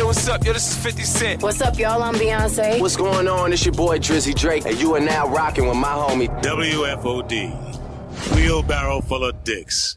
what's up? Yo, this is 50 Cent. What's up, y'all? I'm Beyonce. What's going on? It's your boy Drizzy Drake, and you are now rocking with my homie WFOD. Wheelbarrow full of dicks.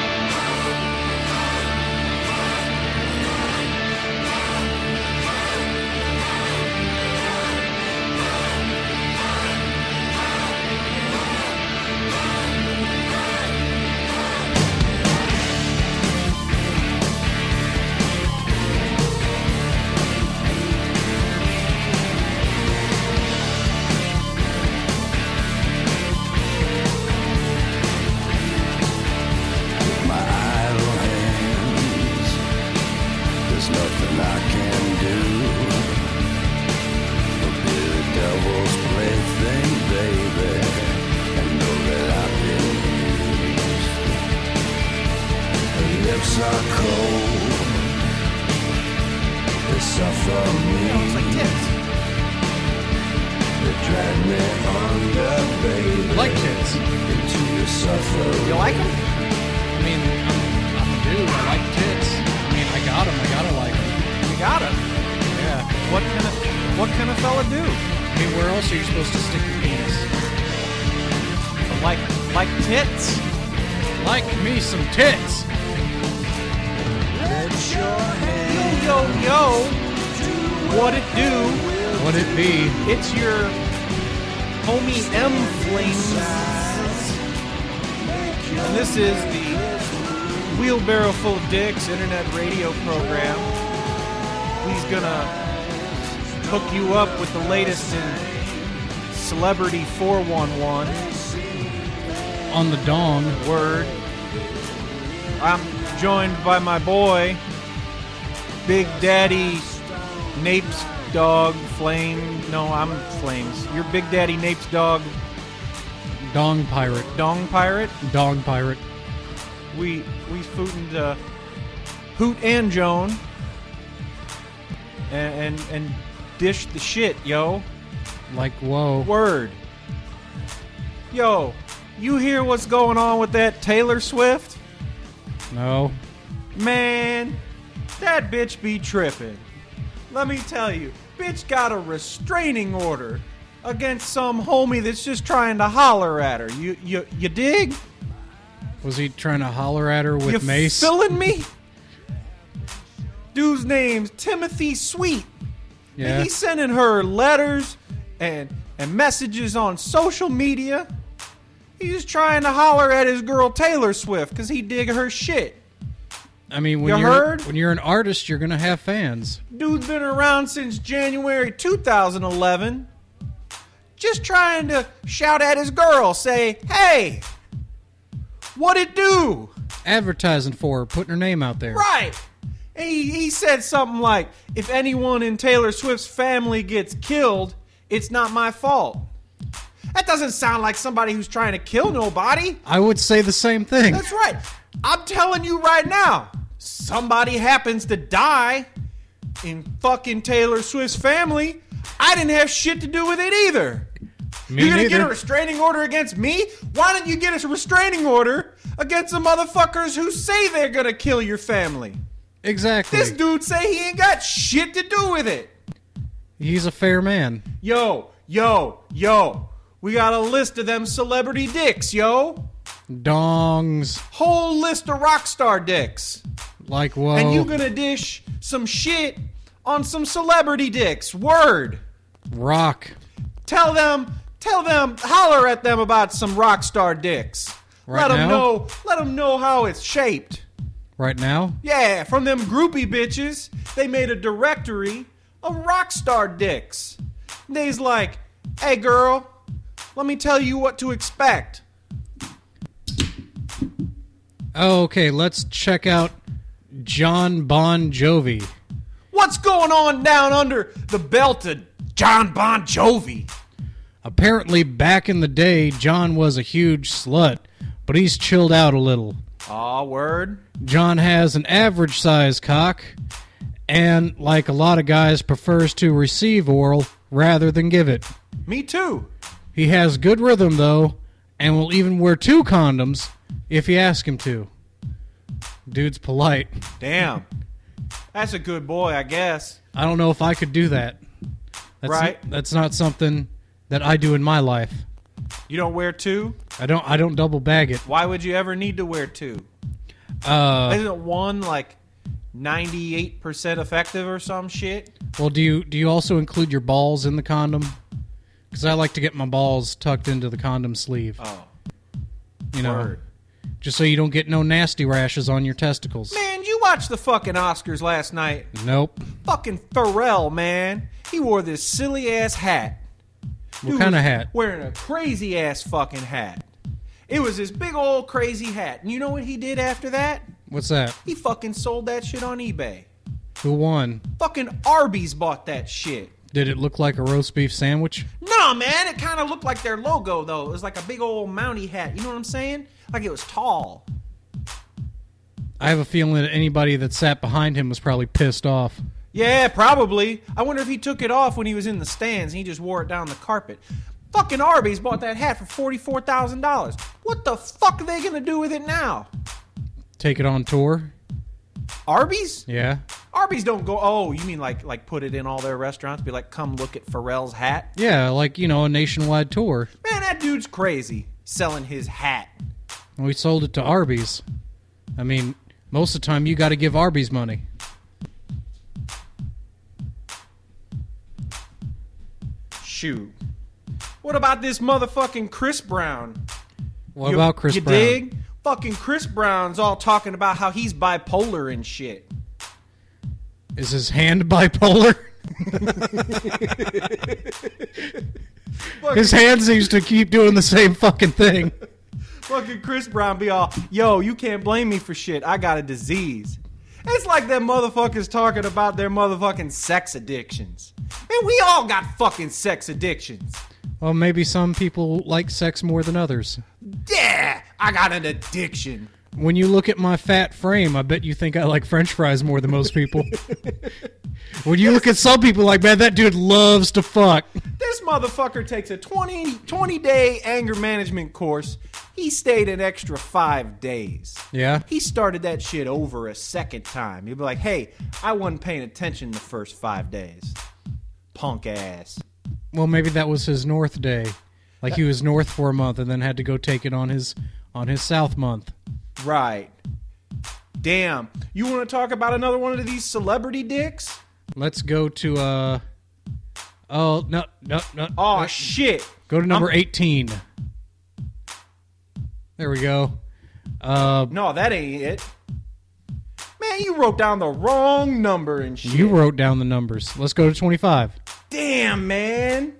It's your homie M Flames, and this is the Wheelbarrow Full of Dicks internet radio program. He's gonna hook you up with the latest in Celebrity 411 on the dong. Word. I'm joined by my boy, Big Daddy Napes Dog Flame. No, I'm Flames. Your Big Daddy Napes Dog. Dong Pirate. Dong Pirate? Dong Pirate. We footin' to Hoot and Joan. And dish the shit, yo. Like, whoa. Word. Yo, you hear what's going on with that Taylor Swift? No. Man, that bitch be tripping. Let me tell you, bitch got a restraining order against some homie that's just trying to holler at her. You dig? Was he trying to holler at her with mace? You feeling me? Dude's name's Timothy Sweet. Yeah. And he's sending her letters and messages on social media. He's trying to holler at his girl Taylor Swift because he dig her shit. I mean, when you're an artist, you're going to have fans. Dude's been around since January 2011. Just trying to shout at his girl, say, hey, what it do? Advertising for her, putting her name out there. Right. And he said something like, if anyone in Taylor Swift's family gets killed, it's not my fault. That doesn't sound like somebody who's trying to kill nobody. I would say the same thing. That's right. I'm telling you right now, somebody happens to die in fucking Taylor Swift's family, I didn't have shit to do with it either. Me You're going to neither. get a restraining order against me? Why don't you get a restraining order against the motherfuckers who say they're going to kill your family? Exactly. This dude say he ain't got shit to do with it. He's a fair man. Yo. We got a list of them celebrity dicks, yo. Dongs. Whole list of rock star dicks. Like, whoa. And you gonna dish some shit on some celebrity dicks. Word. Rock. Tell them, holler at them about some rock star dicks. Right let now? Let them know how it's shaped. Right now? Yeah, from them groupie bitches, they made a directory of rock star dicks. And they's like, hey girl, let me tell you what to expect. Oh, okay, let's check out John Bon Jovi. What's going on down under the belt of John Bon Jovi? Apparently, back in the day, John was a huge slut, but he's chilled out a little. Aw, word. John has an average-sized cock, and, like a lot of guys, prefers to receive oral rather than give it. Me too. He has good rhythm, though, and will even wear 2 condoms if you ask him to. Dude's polite. Damn. That's a good boy, I guess. I don't know if I could do that. That's not something that I do in my life. You don't wear two? I don't double bag it. Why would you ever need to wear two? Isn't one like 98% effective or some shit? Well, do you also include your balls in the condom? Because I like to get my balls tucked into the condom sleeve. Oh. You know, Word. just so you don't get no nasty rashes on your testicles. Man, you watched the fucking Oscars last night. Nope. Fucking Pharrell, man. He wore this silly-ass hat. What kind of hat? Wearing a crazy-ass fucking hat. It was this big old crazy hat. And you know what he did after that? What's that? He fucking sold that shit on eBay. Who won? Fucking Arby's bought that shit. Did it look like a roast beef sandwich? Nah, man, it kind of looked like their logo, though. It was like a big old Mountie hat. You know what I'm saying? Like it was tall. I have a feeling that anybody that sat behind him was probably pissed off. Yeah, probably. I wonder if he took it off when he was in the stands and he just wore it down the carpet. Fucking Arby's bought that hat for $44,000. What the fuck are they going to do with it now? Take it on tour? Arby's? Yeah. Arby's don't go, oh, you mean like put it in all their restaurants? Be like, come look at Pharrell's hat? Yeah, like, you know, a nationwide tour. Man, that dude's crazy selling his hat. We sold it to Arby's. I mean, most of the time you got to give Arby's money. Shoot. What about this motherfucking Chris Brown? What about Chris Brown? You dig? Fucking Chris Brown's all talking about how he's bipolar and shit. Is his hand bipolar? His hand seems to keep doing the same fucking thing. Fucking Chris Brown be all, yo, you can't blame me for shit. I got a disease. It's like them motherfuckers talking about their motherfucking sex addictions. And we all got fucking sex addictions. Well, maybe some people like sex more than others. Yeah, I got an addiction. When you look at my fat frame, I bet you think I like French fries more than most people. When you look at some people like, man, that dude loves to fuck. This motherfucker takes a 20-day anger management course. He stayed an extra 5 days. Yeah? He started that shit over a second time. He'd be like, hey, I wasn't paying attention the first 5 days. Punk ass. Well, maybe that was his north day. Like he was north for a month and then had to go take it on his south month. Right. Damn. You want to talk about another one of these celebrity dicks? Let's go to, oh, no. Oh, shit. Go to number 18. There we go. No, that ain't it. Man, you wrote down the wrong number and shit. You wrote down the numbers. Let's go to 25. Damn, man.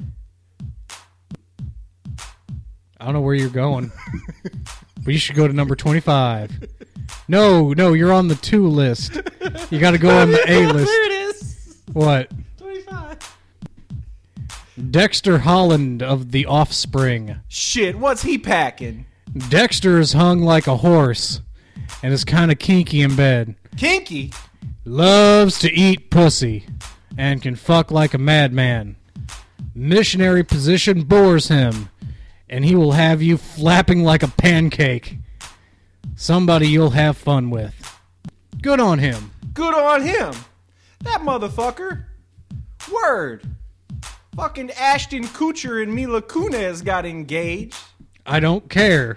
I don't know where you're going. But you should go to number 25. No, you're on the 2 list. You got to go on the A list. There it is. What? 25. Dexter Holland of The Offspring. Shit, what's he packing? Dexter is hung like a horse and is kind of kinky in bed. Kinky? Loves to eat pussy and can fuck like a madman. Missionary position bores him, and he will have you flapping like a pancake. Somebody you'll have fun with. Good on him. Good on him. That motherfucker. Word. Fucking Ashton Kutcher and Mila Kunis got engaged. I don't care.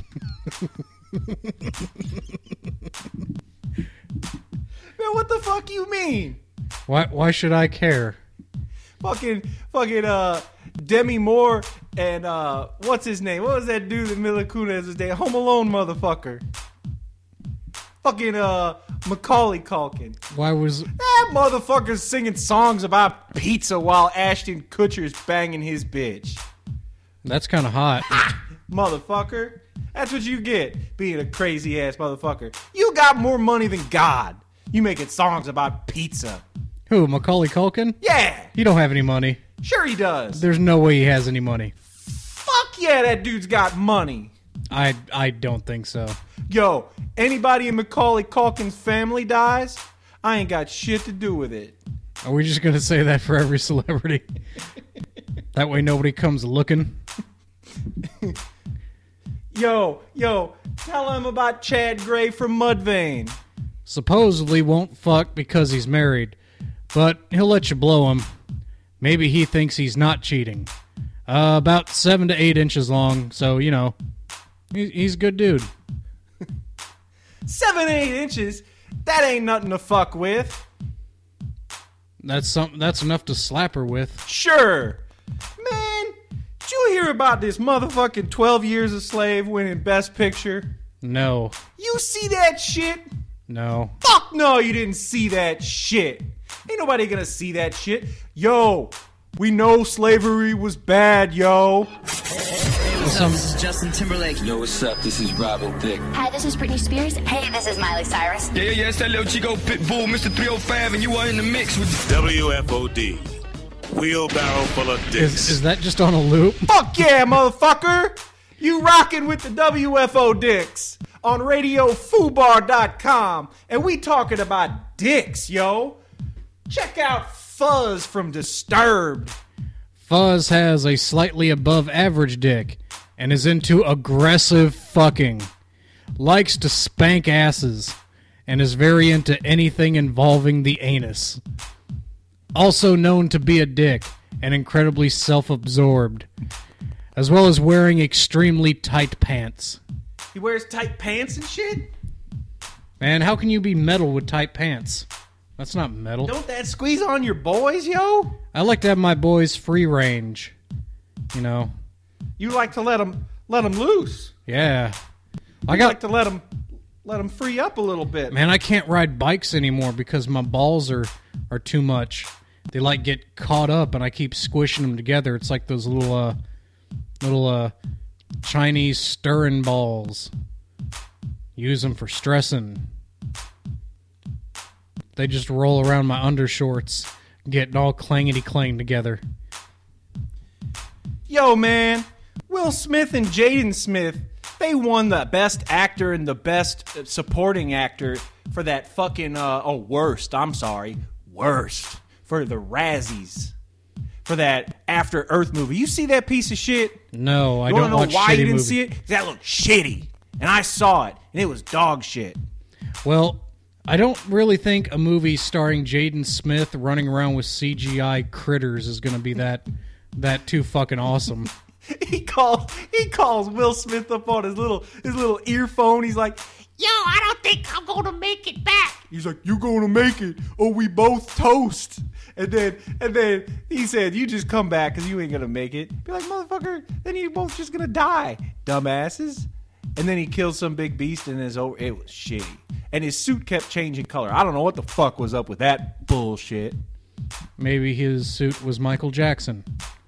Man, what the fuck you mean? Why should I care? Fucking Demi Moore and what's his name? What was that dude that Mila Kunis was dating? Home Alone motherfucker. Fucking Macaulay Culkin. Why was That motherfucker's singing songs about pizza while Ashton Kutcher's banging his bitch. That's kind of hot. Motherfucker. That's what you get, being a crazy ass motherfucker. You got more money than God. You making songs about pizza. Who, Macaulay Culkin? Yeah. He don't have any money. Sure he does. There's no way he has any money. Fuck yeah, that dude's got money. I don't think so. Yo, anybody in Macaulay Culkin's family dies, I ain't got shit to do with it. Are we just going to say that for every celebrity? That way nobody comes looking? Yo, tell him about Chad Gray from Mudvayne. Supposedly won't fuck because he's married, but he'll let you blow him. Maybe he thinks he's not cheating. About 7 to 8 inches long, so, you know, he's a good dude. 7 to 8 inches? That ain't nothing to fuck with. That's enough to slap her with. Sure. Man, did you hear about this motherfucking 12 Years a Slave winning Best Picture? No. You see that shit? No. Fuck no, you didn't see that shit. Ain't nobody gonna see that shit. Yo, we know slavery was bad, yo. What's up? This is Justin Timberlake. Yo, what's up? This is Robin Thicke. Hi, this is Britney Spears. Hey, this is Miley Cyrus. Yeah, it's that little Chico Pitbull, Mr. 305, and you are in the mix with WFOD. Wheelbarrow full of dicks. Is that just on a loop? Fuck yeah, motherfucker. You rockin' with the WFO Dicks on RadioFubar.com. And we talking about dicks, yo. Check out Fuzz from Disturbed. Fuzz has a slightly above average dick and is into aggressive fucking. Likes to spank asses and is very into anything involving the anus. Also known to be a dick and incredibly self-absorbed, as well as wearing extremely tight pants. He wears tight pants and shit? Man, how can you be metal with tight pants? That's not metal. Don't that squeeze on your boys, yo? I like to have my boys free range. You know. You like to let them loose. Yeah. I like to let them free up a little bit. Man, I can't ride bikes anymore because my balls are too much. They like get caught up and I keep squishing them together. It's like those little Chinese stirring balls. Use them for stressing. They just roll around my undershorts, getting all clangety-clang together. Yo, man, Will Smith and Jaden Smith, they won the Best Actor and the Best Supporting Actor for that fucking, worst for the Razzies. For that After Earth movie. You see that piece of shit? No, I don't don't know watch why shitty you didn't movies. see it? 'Cause that looked shitty. And I saw it, and it was dog shit. Well, I don't really think a movie starring Jaden Smith running around with CGI critters is going to be that too fucking awesome. He calls Will Smith up on his little earphone. He's like, "Yo, I don't think I'm gonna make it back." He's like, "You gonna make it, or we both toast." And then he said, "You just come back because you ain't gonna make it." Be like, "Motherfucker, then you both just gonna die, dumbasses." And then he killed some big beast and it was shitty. And his suit kept changing color. I don't know what the fuck was up with that bullshit. Maybe his suit was Michael Jackson.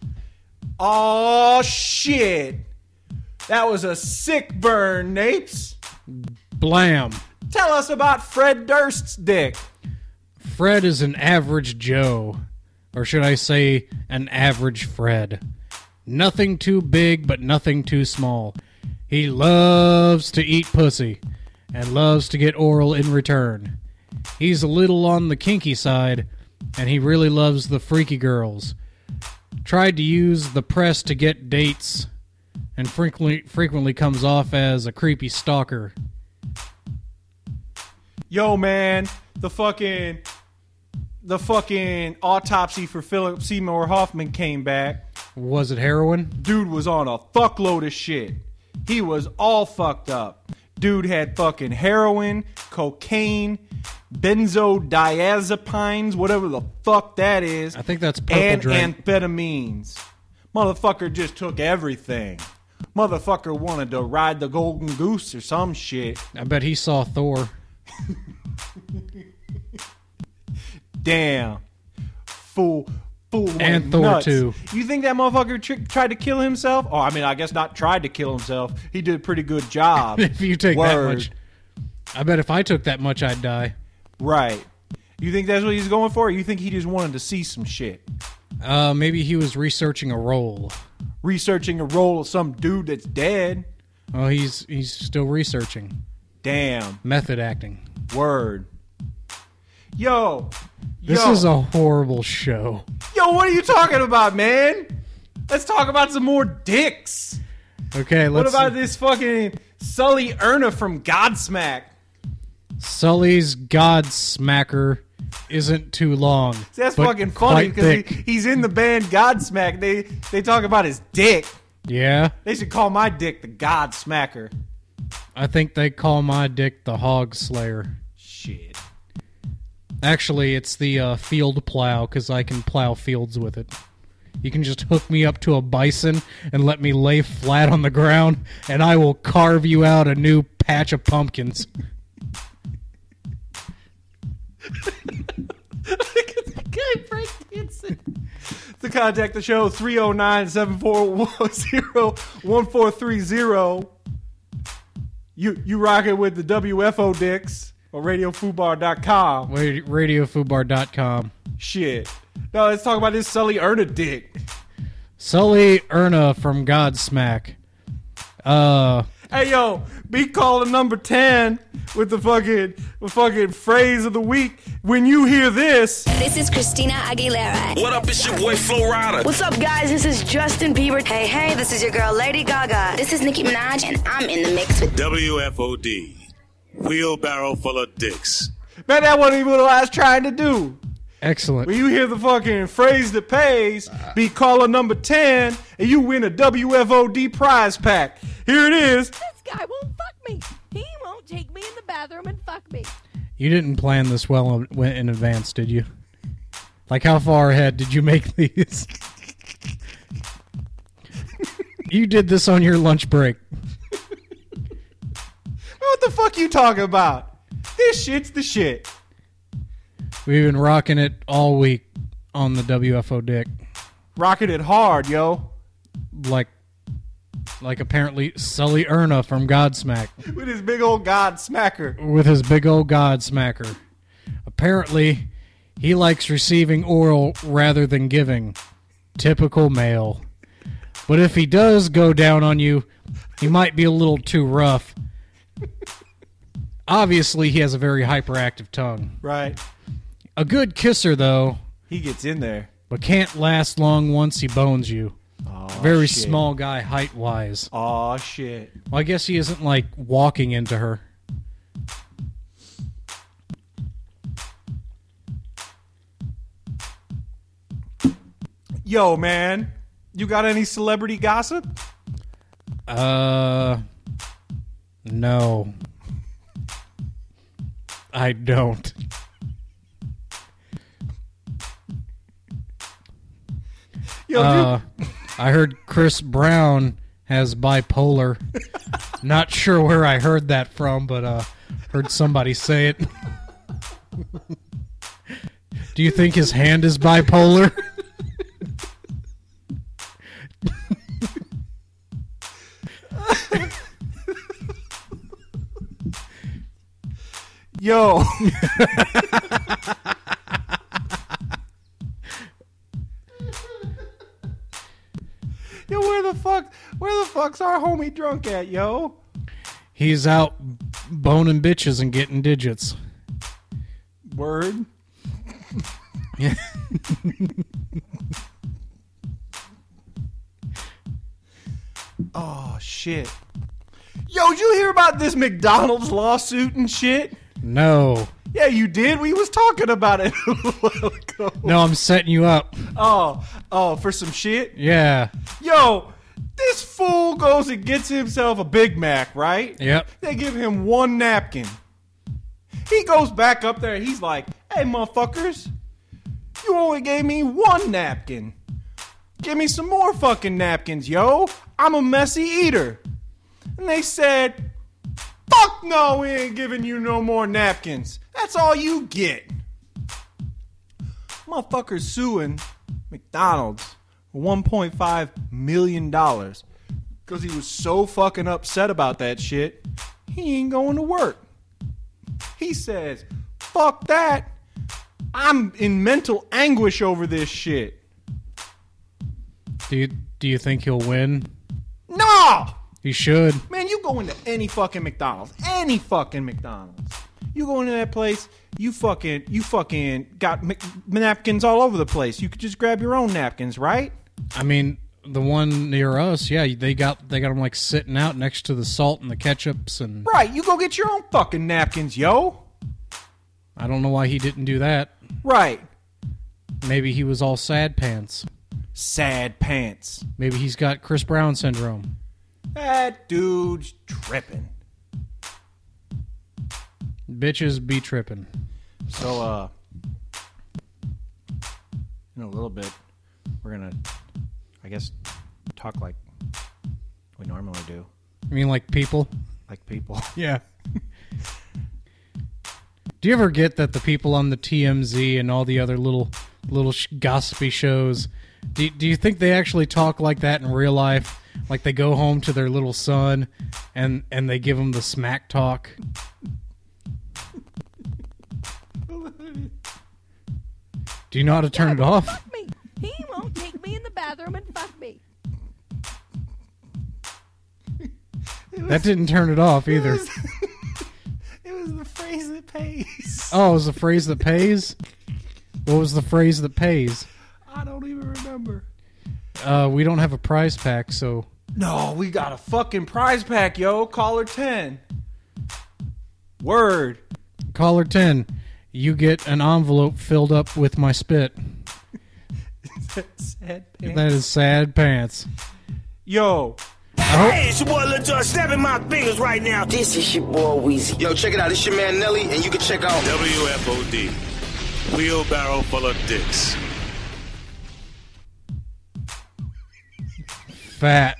Oh shit! That was a sick burn, Napes. Blam. Tell us about Fred Durst's dick. Fred is an average Joe. Or should I say, an average Fred. Nothing too big, but nothing too small. He loves to eat pussy, and loves to get oral in return. He's a little on the kinky side, and he really loves the freaky girls. Tried to use the press to get dates, and frequently comes off as a creepy stalker. Yo, man, the fucking autopsy for Philip Seymour Hoffman came back. Was it heroin? Dude was on a fuckload of shit. He was all fucked up. Dude had fucking heroin, cocaine, benzodiazepines, whatever the fuck that is. I think that's purple and drink. amphetamines. Motherfucker just took everything. Motherfucker wanted to ride the golden goose or some shit. I bet he saw Thor. Damn. Fool And went Thor nuts. too. You think that motherfucker tried to kill himself? Oh, I mean, I guess not tried to kill himself. He did a pretty good job. If you take that Word. much. I bet if I took that much, I'd die. Right. You think that's what he's going for? Or you think he just wanted to see some shit? Maybe he was researching a role. Researching a role of some dude that's dead? Oh, he's still researching. Damn. Method acting. Word. Yo. This is a horrible show. Yo, what are you talking about, man? Let's talk about some more dicks. Okay, What let's... about this fucking Sully Erna from Godsmack? Sully's God Smacker isn't too long. See, that's but fucking funny quite because thick. he's in the band Godsmack. They talk about his dick. Yeah, They should call my dick the Godsmacker. I think they call my dick the Hog Slayer. Shit. Actually, it's the field plow, because I can plow fields with it. You can just hook me up to a bison and let me lay flat on the ground, and I will carve you out a new patch of pumpkins. To contact the show, 309-740-1430. You rock it with the WFO dicks or RadioFubar.com. RadioFubar.com. Shit. No, let's talk about this Sully Erna dick. Sully Erna from Godsmack. Hey, yo, be calling number 10 with the fucking phrase of the week. When you hear this, This is Christina Aguilera. What up, it's your boy Flo Rida. What's up, guys? This is Justin Bieber. Hey, this is your girl Lady Gaga. This is Nicki Minaj, and I'm in the mix with WFOD. Wheelbarrow full of dicks. man, that wasn't even what I was trying to do. Excellent. When you hear the fucking phrase that pays, be caller number 10, and you win a WFOD prize pack. Here it is. This guy won't fuck me. He won't take me in the bathroom and fuck me. You didn't plan this well in advance, did you? Like, how far ahead did you make these? You did this on your lunch break. What the fuck you talking about? This shit's the shit. We've been rocking it all week on the WFO Dick. Rocking it hard, yo. Like apparently Sully Erna from Godsmack. With his big old God smacker. With his big old Godsmacker. Apparently, he likes receiving oral rather than giving. Typical male. But if he does go down on you, he might be a little too rough. Obviously, he has a very hyperactive tongue. Right. A good kisser, though, He gets in there. but can't last long once he bones you. Oh, Very shit. small guy height-wise. Aw, shit. Well, I guess he isn't, like, walking into her. Yo, man. You got any celebrity gossip? No. I don't. Yo, I heard Chris Brown has bipolar. Not sure where I heard that from, but heard somebody say it. Do you think his hand is bipolar? Yo. Yo, where the fuck's our homie drunk at, yo? He's out boning bitches and getting digits. Word. Yeah. Oh, shit. Yo, did you hear about this McDonald's lawsuit and shit? No. Yeah, you did. We was talking about it a while ago. No, I'm setting you up. Oh, for some shit? Yeah. Yo, this fool goes and gets himself a Big Mac, right? Yep. They give him one napkin. He goes back up there. He's like, hey, motherfuckers, you only gave me one napkin. Give me some more fucking napkins, yo. I'm a messy eater. And they said, fuck no, we ain't giving you no more napkins. That's all you get. Motherfuckers suing McDonald's for $1.5 million because he was so fucking upset about that shit, he ain't going to work. He says, fuck that. I'm in mental anguish over this shit. Do you think he'll win? No! He should. Man, you go into any fucking McDonald's. Any fucking McDonald's. You go into that place, you fucking got napkins all over the place. You could just grab your own napkins, right? I mean, the one near us, yeah, they got them like sitting out next to the salt and the ketchups and Right, you go get your own fucking napkins, yo. I don't know why he didn't do that. Right. Maybe he was all sad pants. Sad pants. Maybe he's got Chris Brown syndrome. That dude's tripping. Bitches be tripping. So, in a little bit, we're gonna, I guess, talk like we normally do. I mean, like people? Like people. Yeah. Do you ever get that the people on the TMZ and all the other little gossipy shows, do you think they actually talk like that in real life? Like they go home to their little son and they give him the smack talk? Do you know how to turn it off? Fuck me. He won't take me in the bathroom and fuck me. That didn't turn it off either. It was the phrase that pays. Oh, it was the phrase that pays? What was the phrase that pays? I don't even remember. We don't have a prize pack, so... No, we got a fucking prize pack, yo. Caller 10. Word. Caller 10, you get an envelope filled up with my spit. Sad pants. That is sad pants. Yo. Hey, it's your boy Lil Jon, snapping my fingers right now. This is your boy Weezy. Yo, check it out. It's your man Nelly, and you can check out WFOD. Wheelbarrow full of dicks. Fat.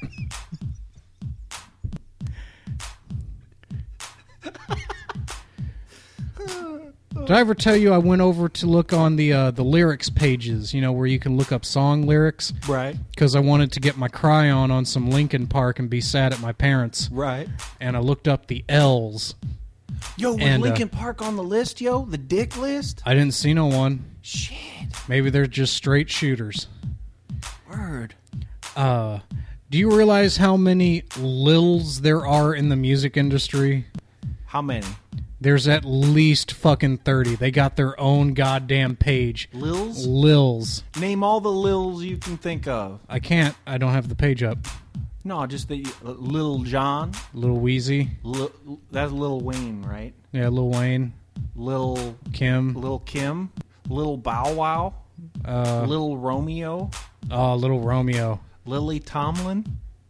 Did I ever tell you I went over to look on the lyrics pages, you know, where you can look up song lyrics? Right. Because I wanted to get my cry on some Linkin Park and be sad at my parents. Right. And I looked up the L's. Yo, was And, Linkin Park on the list, yo? The dick list? I didn't see no one. Shit. Maybe they're just straight shooters. Word. Do you realize how many Lils there are in the music industry? How many? There's at least fucking 30. They got their own goddamn page. Lils? Lils. Name all the Lils you can think of. I can't. I don't have the page up. No, just the Lil Jon. Lil Weezy. That's Lil Wayne, right? Yeah, Lil Wayne. Lil Kim. Kim. Lil Bow Wow. Lil Romeo. Oh, Little Romeo. Lily Tomlin.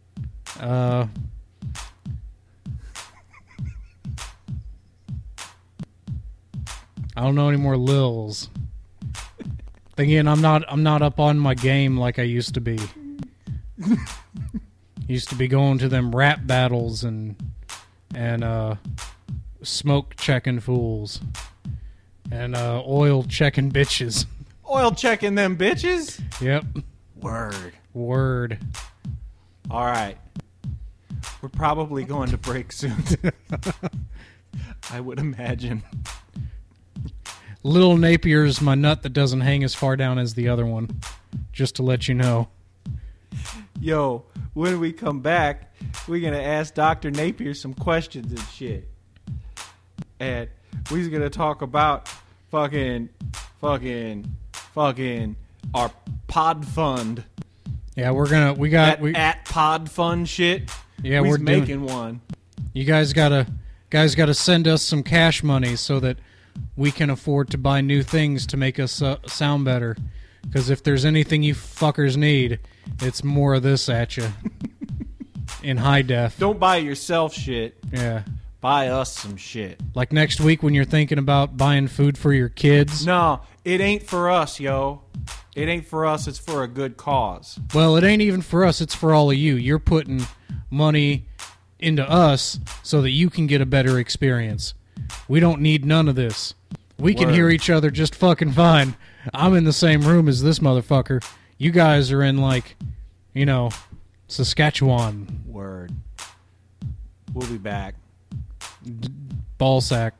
I don't know any more Lils. Again, I'm not up on my game like I used to be. Used to be going to them rap battles and smoke checking fools and oil checking bitches. Oil checking them bitches? Yep. Word. All right. We're probably going to break soon. I would imagine. Little Napier's my nut that doesn't hang as far down as the other one. Just to let you know. Yo, when we come back, we're going to ask Dr. Napier some questions and shit. And we're going to talk about fucking our pod fund. Yeah, we got at pod fund shit. Yeah, we're we're making one. You guys gotta send us some cash money so that we can afford to buy new things to make us sound better. Because if there's anything you fuckers need, it's more of this at you. In high def. Don't buy yourself shit. Yeah. Buy us some shit. Like next week when you're thinking about buying food for your kids. No, it ain't for us, yo. It ain't for us, it's for a good cause. Well, it ain't even for us, it's for all of you. You're putting money into us so that you can get a better experience. We don't need none of this. We can hear each other just fucking fine. I'm in the same room as this motherfucker. You guys are in, like, you know, Saskatchewan. Word. We'll be back. Ballsack.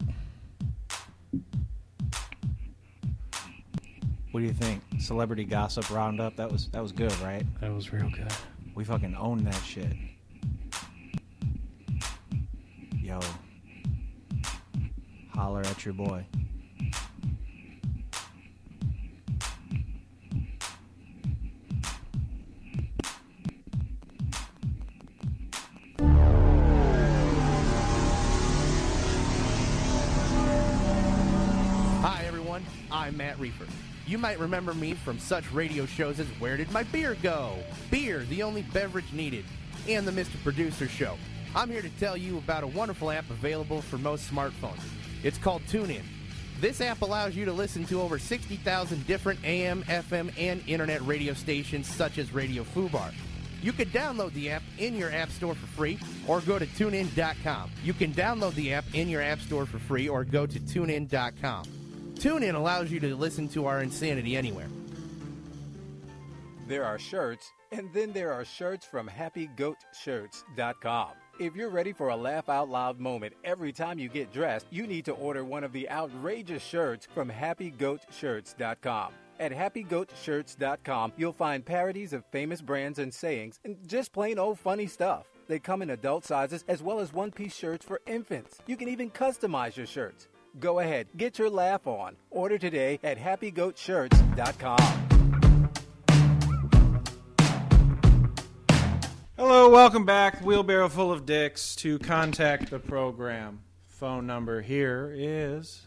What do you think? Celebrity Gossip Roundup? That was good, right? That was real good. We fucking own that shit. Yo. Holler at your boy. I'm Matt Reefer. You might remember me from such radio shows as Where Did My Beer Go? Beer, the only beverage needed, and the Mr. Producer Show. I'm here to tell you about a wonderful app available for most smartphones. It's called TuneIn. This app allows you to listen to over 60,000 different AM, FM, and internet radio stations such as Radio Fubar. You can download the app in your app store for free or go to TuneIn.com. You can download the app in your app store for free or go to TuneIn.com. TuneIn allows you to listen to our insanity anywhere. There are shirts, and then there are shirts from HappyGoatShirts.com. If you're ready for a laugh out loud moment every time you get dressed, you need to order one of the outrageous shirts from HappyGoatShirts.com. At HappyGoatShirts.com, you'll find parodies of famous brands and sayings, and just plain old funny stuff. They come in adult sizes as well as one-piece shirts for infants. You can even customize your shirts. Go ahead, get your laugh on. Order today at HappyGoatShirts.com. Hello, welcome back. Wheelbarrow Full of Dicks. To contact the program, phone number here is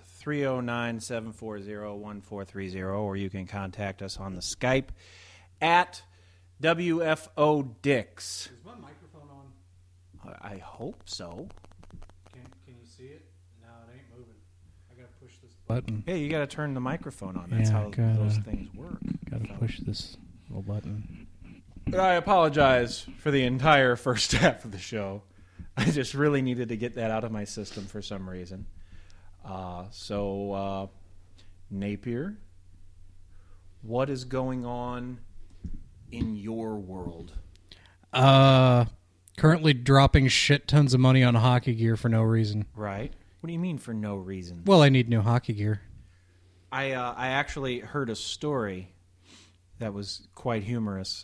309-740-1430, or you can contact us on the Skype at WFO Dicks. Is my microphone on? I hope so. Can you see it? No, it ain't moving. I gotta push this button. Hey, you gotta turn the microphone on. That's how those things work. Gotta push this little button. But I apologize for the entire first half of the show. I just really needed to get that out of my system for some reason. So, Napier, what is going on in your world? Currently dropping shit tons of money on hockey gear for no reason. Right. What do you mean for no reason? Well, I need new hockey gear. I actually heard a story that was quite humorous.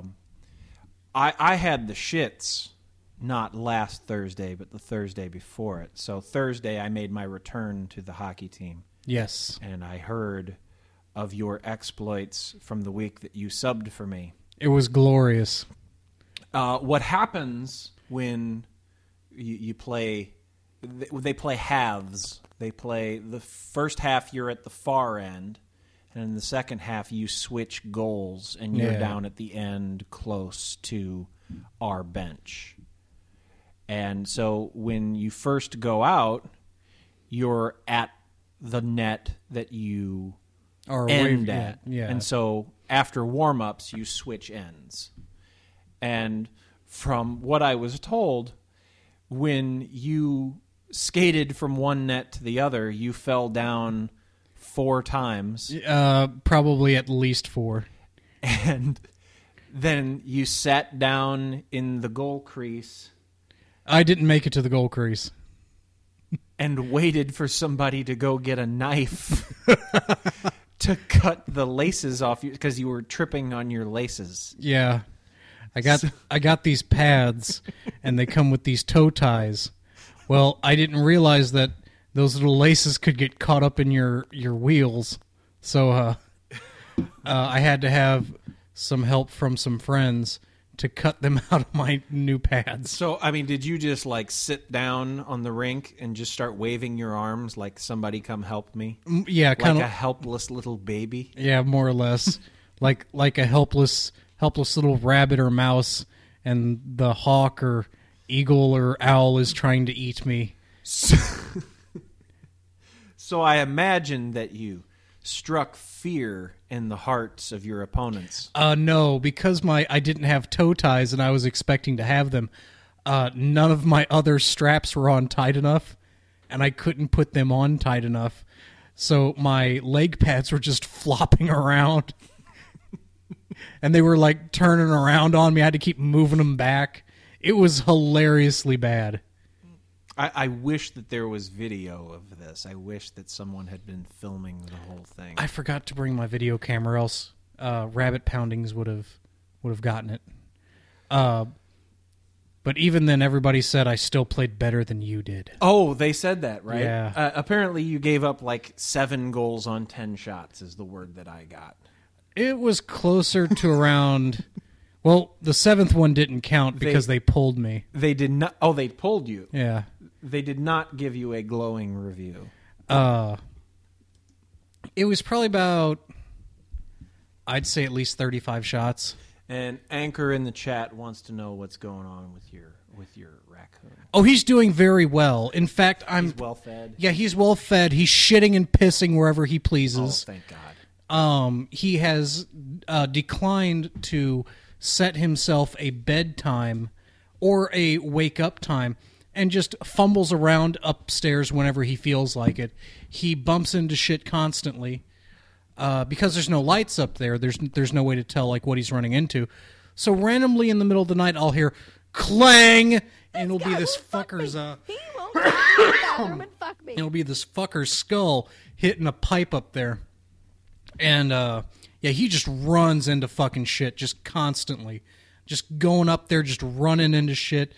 I had the shits not last Thursday, but the Thursday before it. So Thursday I made my return to the hockey team. Yes. And I heard of your exploits from the week that you subbed for me. It was glorious. What happens when you play... They play halves. They play the first half you're at the far end, and in the second half you switch goals, and you're down at the end close to our bench. And so when you first go out, you're at the net that you end at. Yeah. And so after warm-ups, you switch ends. And from what I was told, when you skated from one net to the other, you fell down 4 times. Probably at least 4. And then you sat down in the goal crease. I didn't make it to the goal crease. And waited for somebody to go get a knife to cut the laces off you because you were tripping on your laces. Yeah. I got these pads, and they come with these toe ties. Well, I didn't realize that those little laces could get caught up in your wheels, so I had to have some help from some friends to cut them out of my new pads. So, I mean, did you just, like, sit down on the rink and just start waving your arms like somebody come help me? Yeah, kind of like a helpless little baby? Yeah, more or less. like a helpless little rabbit or mouse, and the hawk or eagle or owl is trying to eat me. So I imagine that you struck fear in the hearts of your opponents. No, because I didn't have toe ties and I was expecting to have them. None of my other straps were on tight enough, and I couldn't put them on tight enough. So my leg pads were just flopping around. And they were like turning around on me. I had to keep moving them back. It was hilariously bad. I wish that there was video of this. I wish that someone had been filming the whole thing. I forgot to bring my video camera, else Rabbit Poundings would have gotten it. But even then, everybody said I still played better than you did. Oh, they said that, right? Yeah. Apparently you gave up like 7 goals on 10 shots is the word that I got. It was closer to around... Well, the 7th one didn't count because they pulled me. They did not... Oh, they pulled you. Yeah. They did not give you a glowing review. It was probably about, I'd say at least 35 shots. And Anchor in the chat wants to know what's going on with your raccoon. Oh, he's doing very well. In fact, He's well fed. Yeah, he's well fed. He's shitting and pissing wherever he pleases. Oh, thank God. He has declined to set himself a bedtime or a wake-up time and just fumbles around upstairs whenever he feels like it. He bumps into shit constantly. Because there's no lights up there, there's no way to tell like what he's running into. So randomly in the middle of the night, I'll hear clang, and it'll be this fucker's. He won't take me in the bathroom and fuck me. It'll be this fucker's skull hitting a pipe up there, and yeah, he just runs into fucking shit just constantly, just going up there, just running into shit,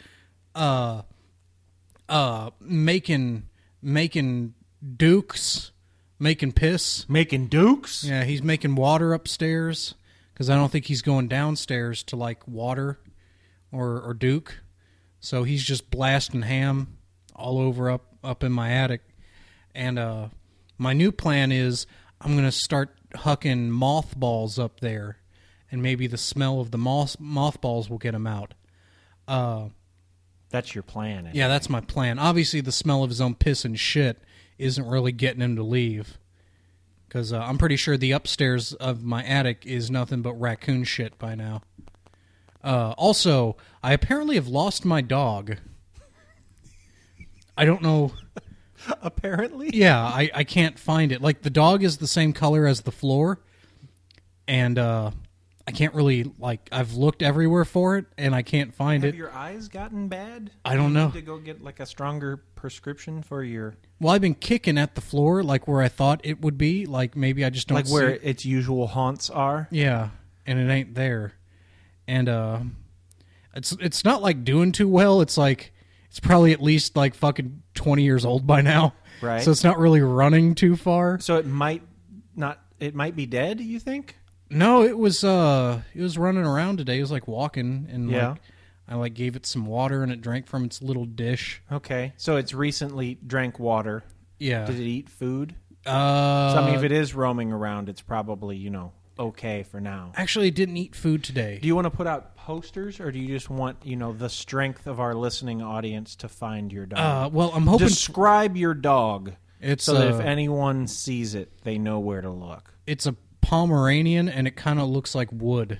making dukes. Making piss. Making dukes? Yeah, he's making water upstairs because I don't think he's going downstairs to, like, water or duke. So he's just blasting ham all over up in my attic. And my new plan is I'm going to start hucking mothballs up there, and maybe the smell of the mothballs will get him out. That's your plan. Yeah, that's my plan. Obviously, the smell of his own piss and shit isn't really getting him to leave. Because I'm pretty sure the upstairs of my attic is nothing but raccoon shit by now. Also, I apparently have lost my dog. I don't know. Apparently? Yeah, I can't find it. Like, the dog is the same color as the floor. And I can't really, like, I've looked everywhere for it, and I can't find it. Have your eyes gotten bad? I don't know. Need to go get, like, a stronger prescription for your... Well, I've been kicking at the floor, like, where I thought it would be. Like, maybe I just don't see where it. its usual haunts are? Yeah, and it ain't there. And, it's not, like, doing too well. It's, like, it's probably at least, like, fucking 20 years old by now. Right. So it's not really running too far. So it might be dead, you think? No, it was running around today. It was like walking, and yeah. I like gave it some water, and it drank from its little dish. Okay, so it's recently drank water. Yeah. Did it eat food? So, I mean, if it is roaming around, it's probably okay for now. Actually, it didn't eat food today. Do you want to put out posters, or do you just want the strength of our listening audience to find your dog? Well, I'm hoping describe your dog. It's so that if anyone sees it, they know where to look. It's a Pomeranian, and it kind of looks like wood.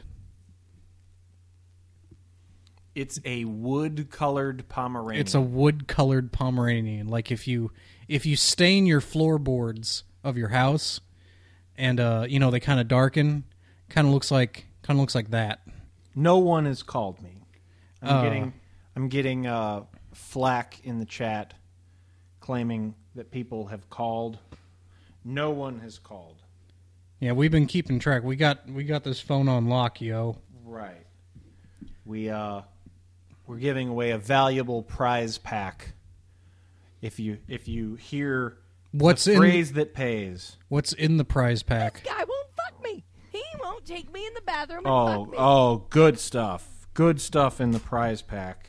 It's a wood-colored Pomeranian. It's a wood-colored Pomeranian. Like if you stain your floorboards of your house, and they kind of darken, kind of looks like that. No one has called me. I'm getting flack in the chat, claiming that people have called. No one has called. Yeah, we've been keeping track. We got this phone on lock, yo. Right. We're giving away a valuable prize pack. If you hear what's the phrase that pays. What's in the prize pack? This guy won't fuck me. He won't take me in the bathroom and fuck me. Oh, good stuff. Good stuff in the prize pack.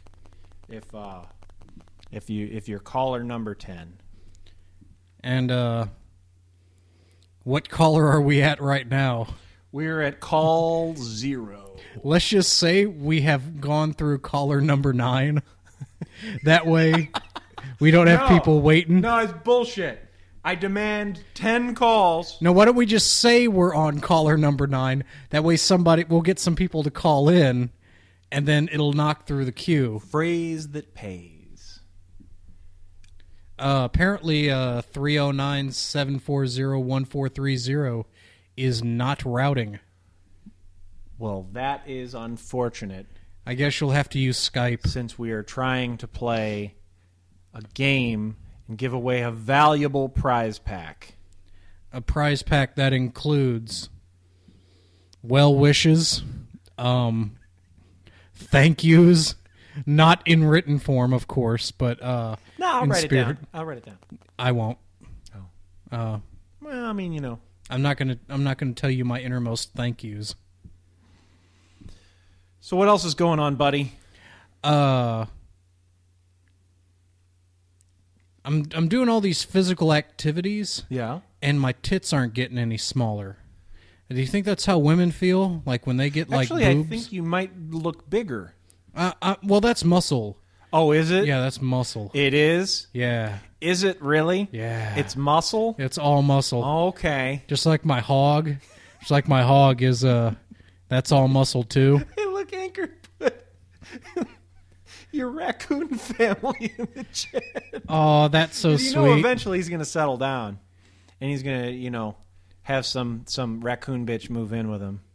If you're caller number 10. And what caller are we at right now? We're at call 0. Let's just say we have gone through caller number 9. That way, we don't have people waiting. No, it's bullshit. I demand 10 calls. No, why don't we just say we're on caller number 9? That way we'll get some people to call in, and then it'll knock through the queue. Phrase that pays. Apparently, 309-740-1430 is not routing. Well, that is unfortunate. I guess you'll have to use Skype. Since we are trying to play a game and give away a valuable prize pack. A prize pack that includes well wishes, thank yous, not in written form, of course, but no, I'll write spirit. it down. I'll write it down. I won't. Oh. Well, I mean, I'm not gonna tell you my innermost thank yous. So what else is going on, buddy? I'm doing all these physical activities. Yeah. and my tits aren't getting any smaller. Do you think that's how women feel? Like when they get like Actually, boobs? I think you might look bigger. Well, that's muscle. Oh, is it? Yeah, that's muscle. It is? Yeah. Is it really? Yeah. It's muscle? It's all muscle. Okay. Just like my hog. Just like my hog is, that's all muscle too. Hey, look, Anchor put your raccoon family in the chat. Oh, that's so sweet. You know, eventually he's going to settle down. And he's going to, you know, have some raccoon bitch move in with him.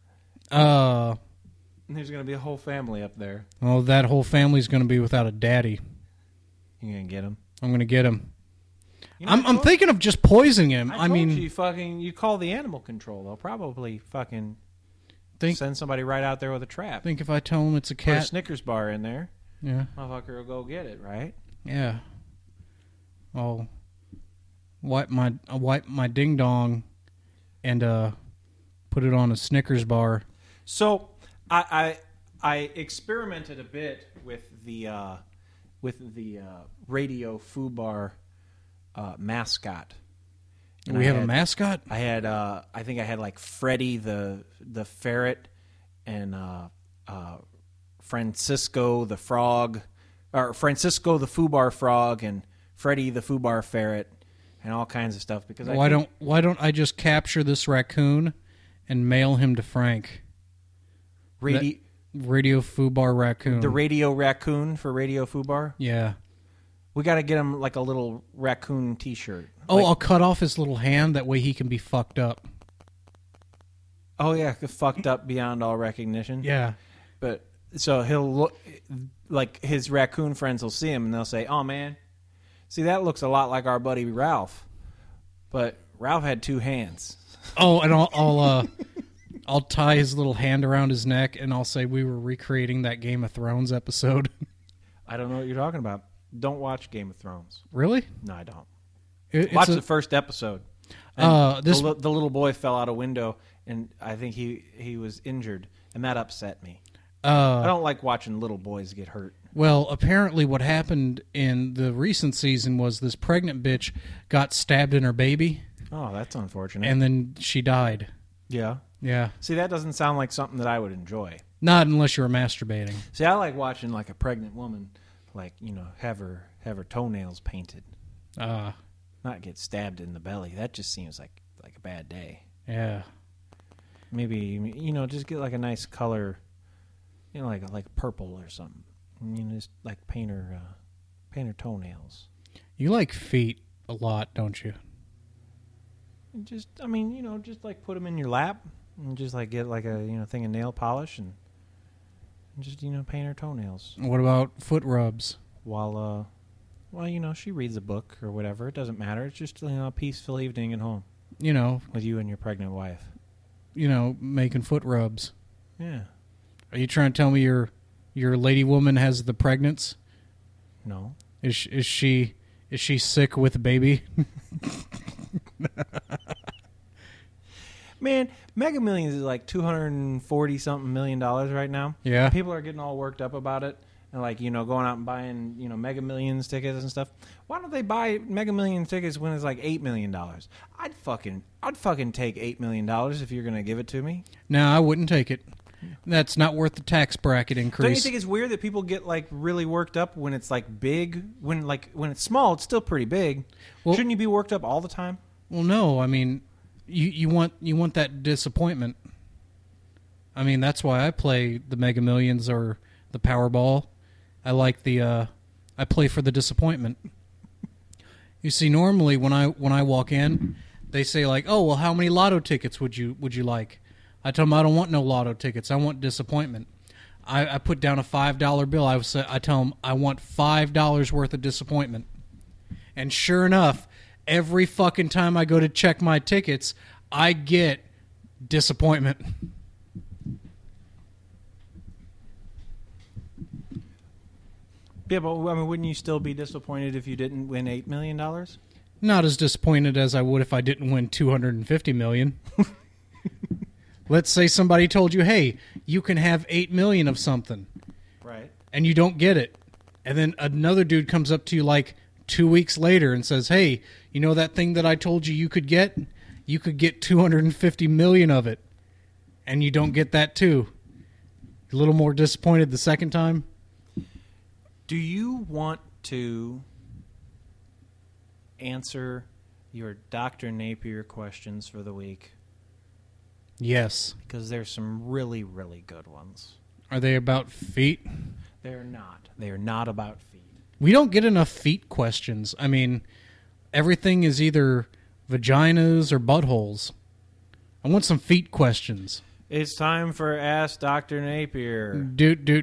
And there's going to be a whole family up there. Well, that whole family's going to be without a daddy. You're going to get him? I'm going to get him. You know, I'm thinking of just poisoning him. I mean, you call the animal control. They'll probably fucking send somebody right out there with a trap. Think if I tell him it's a cat. Put a Snickers bar in there. Yeah. Motherfucker will go get it, right? Yeah. I'll wipe my ding dong and put it on a Snickers bar. So I experimented a bit with the Radio Fubar mascot. And we have a mascot? I had I think I had like Freddy the ferret and Francisco the frog, or Francisco the Fubar frog, and Freddy the Fubar ferret, and all kinds of stuff. Because why don't I just capture this raccoon and mail him to Frank? Radio Fubar raccoon. The radio raccoon for Radio Fubar? Yeah. We got to get him like a little raccoon T-shirt. Oh, I'll cut off his little hand. That way he can be fucked up. Oh, yeah. Fucked up beyond all recognition. Yeah. But so he'll look like his raccoon friends will see him and they'll say, "Oh, man, see, that looks a lot like our buddy Ralph. But Ralph had two hands." Oh, and I'll tie his little hand around his neck, and I'll say we were recreating that Game of Thrones episode. I don't know what you're talking about. Don't watch Game of Thrones. Really? No, I don't. Watch the first episode. The little boy fell out a window, and I think he was injured, and that upset me. I don't like watching little boys get hurt. Well, apparently what happened in the recent season was this pregnant bitch got stabbed in her baby. Oh, that's unfortunate. And then she died. Yeah. Yeah. See, that doesn't sound like something that I would enjoy. Not unless you were masturbating. See, I like watching like a pregnant woman, like, you know, have her toenails painted. Not get stabbed in the belly. That just seems like a bad day. Yeah. Maybe, you know, just get like a nice color, you know, like purple or something. You know, just like paint her toenails. You like feet a lot, don't you? Just, I mean, you know, just like put them in your lap and just like get like a, you know, thing of nail polish and just, you know, paint her toenails. What about foot rubs? While, you know, she reads a book or whatever. It doesn't matter. It's just, you know, a peaceful evening at home. You know. With you and your pregnant wife. You know, making foot rubs. Yeah. Are you trying to tell me your lady woman has the pregnants? No. Is she sick with a baby? Man, Mega Millions is like $240-something million right now. Yeah. People are getting all worked up about it. And like, you know, going out and buying, you know, Mega Millions tickets and stuff. Why don't they buy Mega Millions tickets when it's like $8 million? I'd fucking take $8 million if you're going to give it to me. No, I wouldn't take it. That's not worth the tax bracket increase. Don't you think it's weird that people get like really worked up when it's like big? When it's small, it's still pretty big. Well, shouldn't you be worked up all the time? Well, no. I mean, you want that disappointment. I mean, that's why I play the Mega Millions or the Powerball. I like I play for the disappointment. You see, normally when I walk in, they say like, "Oh, well, how many lotto tickets would you like?" I tell them I don't want no lotto tickets. I want disappointment. I put down a $5 bill. I tell them I want $5 worth of disappointment. And sure enough, every fucking time I go to check my tickets, I get disappointment. Yeah, but I mean, wouldn't you still be disappointed if you didn't win $8 million? Not as disappointed as I would if I didn't win $250 million. Let's say somebody told you, "Hey, you can have $8 million of something," right? And you don't get it, and then another dude comes up to you like 2 weeks later and says, hey, you know that thing that I told you could get? You could get 250 million of it. And you don't get that too. A little more disappointed the second time? Do you want to answer your Dr. Napier questions for the week? Yes. Because there's some really, really good ones. Are they about feet? They're not. They are not about feet. We don't get enough feet questions. I mean, everything is either vaginas or buttholes. I want some feet questions. It's time for Ask Dr. Napier. I'm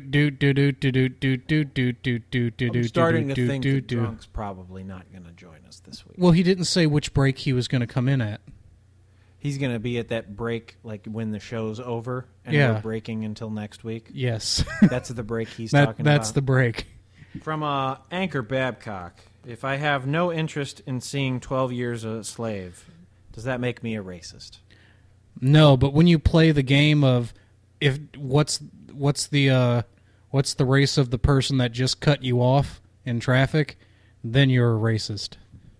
starting to think that Drunk's probably not going to join us this week. Well, he didn't say which break he was going to come in at. He's going to be at that break, like when the show's over, and we're breaking until next week. Yes. That's the break he's talking about. That's the break. From Anchor Babcock. If I have no interest in seeing 12 Years a Slave, does that make me a racist? No, but when you play the game of what's the race of the person that just cut you off in traffic, then you're a racist.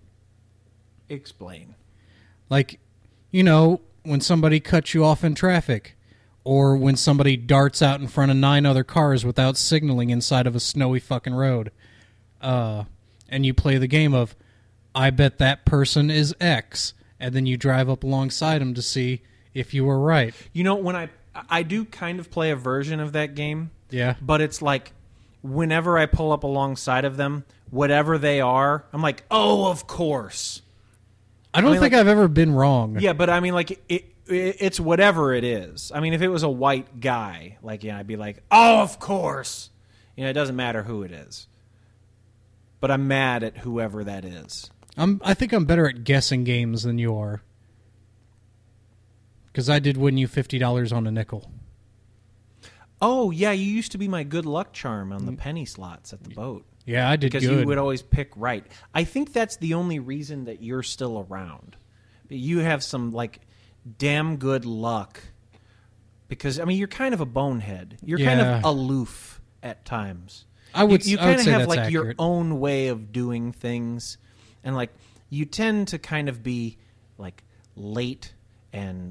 Explain. Like, you know, when somebody cuts you off in traffic, or when somebody darts out in front of 9 other cars without signaling inside of a snowy fucking road, and you play the game of, I bet that person is X, and then you drive up alongside them to see if you were right. You know, when I do kind of play a version of that game. Yeah. But it's like, whenever I pull up alongside of them, whatever they are, I'm like, oh, of course. I don't think I've ever been wrong. Yeah, but I mean, like, it's whatever it is. I mean, if it was a white guy, like, yeah, I'd be like, oh, of course. You know, it doesn't matter who it is. But I'm mad at whoever that is. I think I'm better at guessing games than you are. Because I did win you $50 on a nickel. Oh, yeah, you used to be my good luck charm on the penny slots at the boat. Yeah, I did good. Because you would always pick right. I think that's the only reason that you're still around. You have some, like, damn good luck. Because, I mean, you're kind of a bonehead. You're kind of aloof at times. You kind of have, like, accurate. your own way of doing things. And, like, you tend to kind of be, like, late and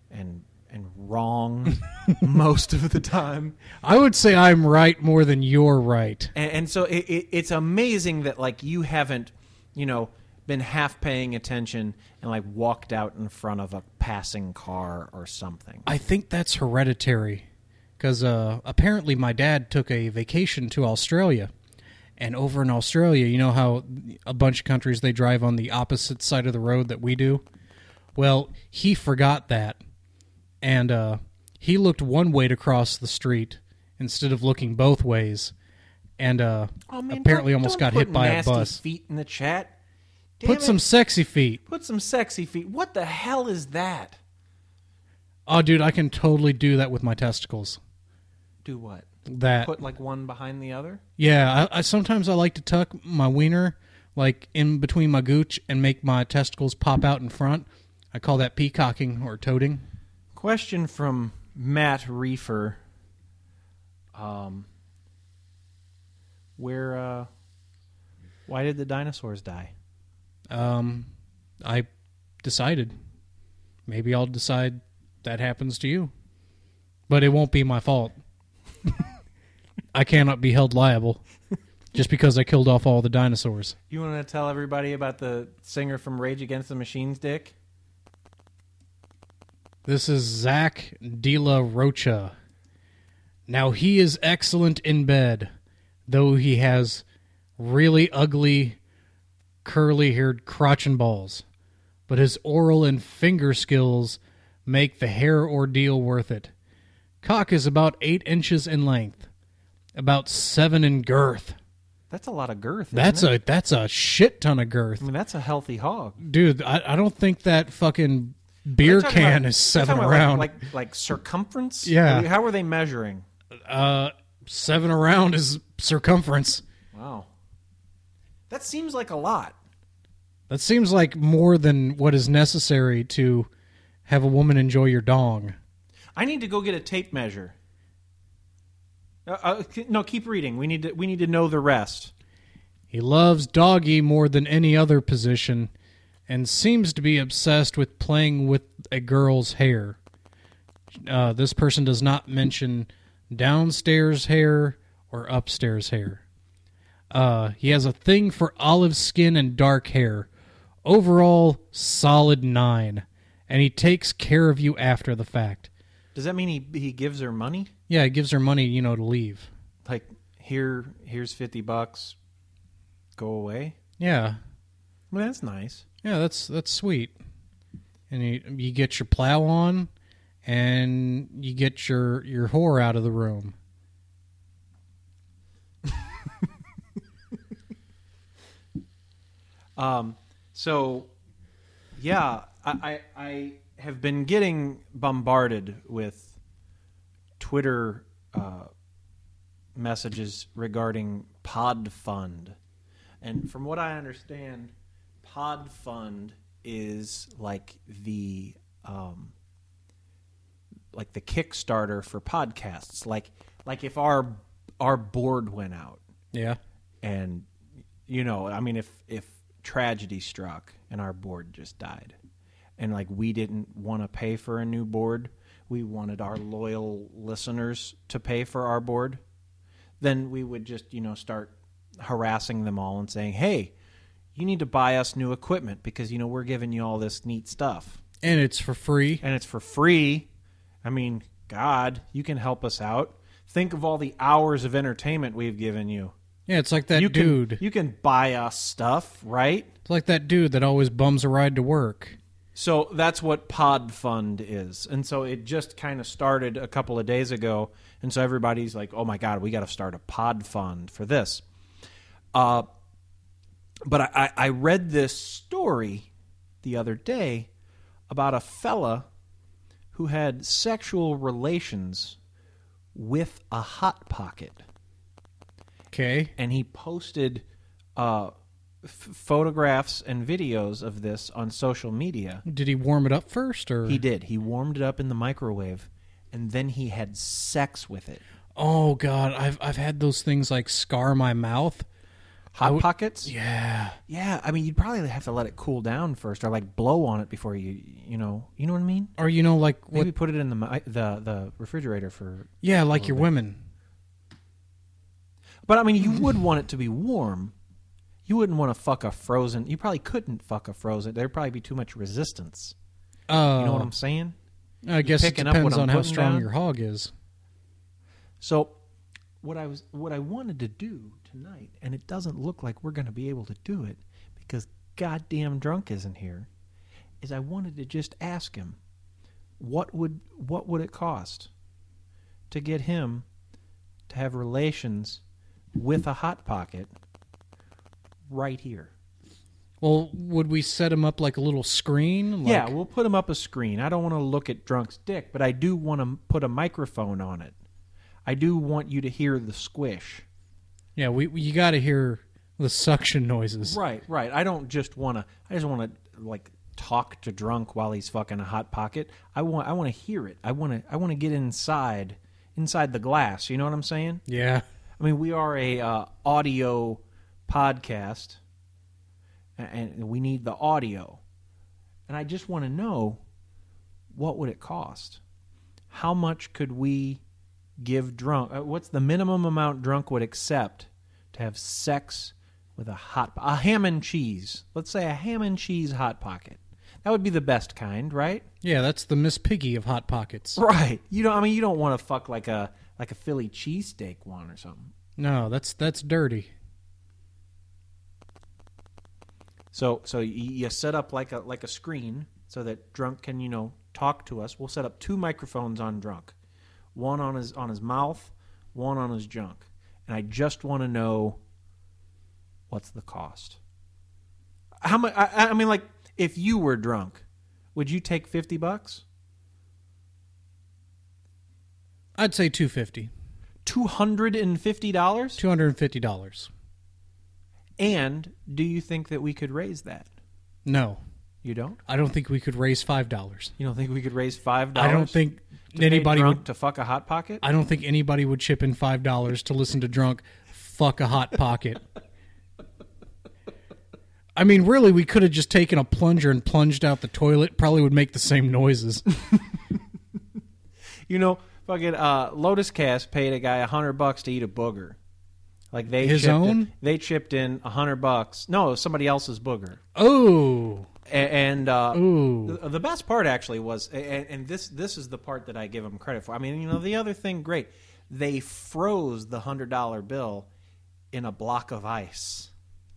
wrong most of the time. I would say I'm right more than you're right. And so it's amazing that, like, you haven't, you know, been half paying attention and, like, walked out in front of a passing car or something. I think that's hereditary. Because apparently my dad took a vacation to Australia. And over in Australia, you know how a bunch of countries, they drive on the opposite side of the road that we do? Well, he forgot that. And he looked one way to cross the street instead of looking both ways. And apparently almost got hit by a bus. Put nasty feet in the chat. Put some sexy feet. Put some sexy feet. What the hell is that? Oh, dude, I can totally do that with my testicles. Do what? That. Put, like, one behind the other? Yeah, I sometimes I like to tuck my wiener, like, in between my gooch and make my testicles pop out in front. I call that peacocking or toading. Question from Matt Reefer. Why did the dinosaurs die? I decided. Maybe I'll decide that happens to you. But it won't be my fault. I cannot be held liable just because I killed off all the dinosaurs. You want to tell everybody about the singer from Rage Against the Machine's dick? This is Zach De La Rocha. Now, he is excellent in bed, though he has really ugly, curly-haired crotch and balls. But his oral and finger skills make the hair ordeal worth it. Cock is about 8 inches in length, about 7 in girth. That's a lot of girth, isn't it? That's a shit ton of girth. I mean, that's a healthy hog. Dude, I don't think that fucking beer can is 7 around. Like circumference? Yeah. How are they measuring? 7 around is circumference. Wow. That seems like a lot. That seems like more than what is necessary to have a woman enjoy your dong. I need to go get a tape measure. No, keep reading. We need to know the rest. He loves doggy more than any other position and seems to be obsessed with playing with a girl's hair. This person does not mention downstairs hair or upstairs hair. He has a thing for olive skin and dark hair. Overall, solid 9. And he takes care of you after the fact. Does that mean he gives her money? Yeah, he gives her money, to leave. Like, here's $50. Go away? Yeah. Well, that's nice. Yeah, that's sweet. And you get your plow on, and you get your whore out of the room. So, yeah, I have been getting bombarded with Twitter messages regarding PodFund. And from what I understand, PodFund is like the Kickstarter for podcasts. Like if our board went out. Yeah. And if tragedy struck and our board just died, and like we didn't want to pay for a new board, we wanted our loyal listeners to pay for our board, then we would just start harassing them all and saying, hey, you need to buy us new equipment because we're giving you all this neat stuff, and it's for free. I mean, God, you can help us out. Think of all the hours of entertainment we've given you. Yeah, it's like that dude. You can buy us stuff, right? It's like that dude that always bums a ride to work. So that's what PodFund is. And so it just kind of started a couple of days ago. And so everybody's like, oh, my God, we got to start a PodFund for this. But I read this story the other day about a fella who had sexual relations with a Hot Pocket. Okay. And he posted photographs and videos of this on social media. Did he warm it up first? Or He did. He warmed it up in the microwave, and then he had sex with it. Oh, God. I've had those things like scar my mouth. Hot Pockets? Yeah. Yeah, I mean, you'd probably have to let it cool down first, or like blow on it before you know what I mean? Or like maybe put it in the refrigerator for like your women. But I mean, you would want it to be warm. You wouldn't want to fuck a frozen. You probably couldn't fuck a frozen. There'd probably be too much resistance. You know what I'm saying? I guess it depends on how strong your hog is. So, what I wanted to do tonight, and it doesn't look like we're going to be able to do it because goddamn Drunk isn't here, is I wanted to just ask him, what would it cost to get him to have relations with a Hot Pocket right here? Well, would we set him up like a little screen? Yeah, we'll put him up a screen. I don't want to look at Drunk's dick, but I do want to put a microphone on it. I do want you to hear the squish. Yeah, you got to hear the suction noises. Right. I just want to like talk to Drunk while he's fucking a Hot Pocket. I want to hear it. I want to get inside the glass. You know what I'm saying? Yeah. I mean, we are a audio podcast, and we need the audio. And I just want to know, what would it cost? How much could we give Drunk? What's the minimum amount Drunk would accept to have sex with a ham and cheese? Let's say a ham and cheese Hot Pocket. That would be the best kind, right? Yeah, that's the Miss Piggy of Hot Pockets. Right. You don't want to fuck like a Philly cheesesteak one or something. No, that's dirty. So you set up like a screen so that Drunk can talk to us. We'll set up 2 microphones on Drunk, one on his mouth, one on his junk, and I just want to know, what's the cost? How much? I mean, like, if you were Drunk, would you take $50? I'd say $250. $250? $250. And do you think that we could raise that? No. You don't? I don't think we could raise $5. You don't think we could raise $5? I don't think anybody would to fuck a Hot Pocket. I don't think anybody would chip in $5 to listen to Drunk fuck a Hot Pocket. I mean, really, we could have just taken a plunger and plunged out the toilet. Probably would make the same noises. You know, fucking Lotus Cast paid a guy $100 to eat a booger. Like they His own? They chipped in $100. No, it was somebody else's booger. Oh. And Ooh. the best part actually was, and this is the part that I give them credit for. I mean, you know, the other thing, great. They froze the $100 bill in a block of ice.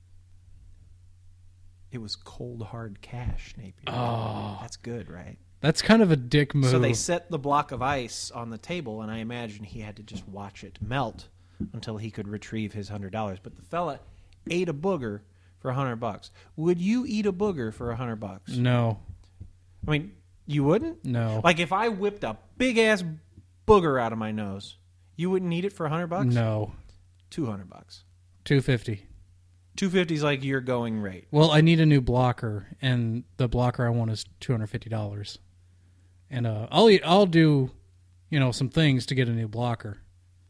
It was cold, hard cash, Napier. Oh. That's good, right? That's kind of a dick move. So they set the block of ice on the table, and I imagine he had to just watch it melt until he could retrieve his $100. But the fella ate a booger for $100. Would you eat a booger for $100? No. I mean, you wouldn't? No. Like if I whipped a big ass booger out of my nose, you wouldn't eat it for $100? No. $200. $250. $250 is like your going rate. Well, I need a new blocker, and the blocker I want is $250. And I'll do, you know, some things to get a new blocker.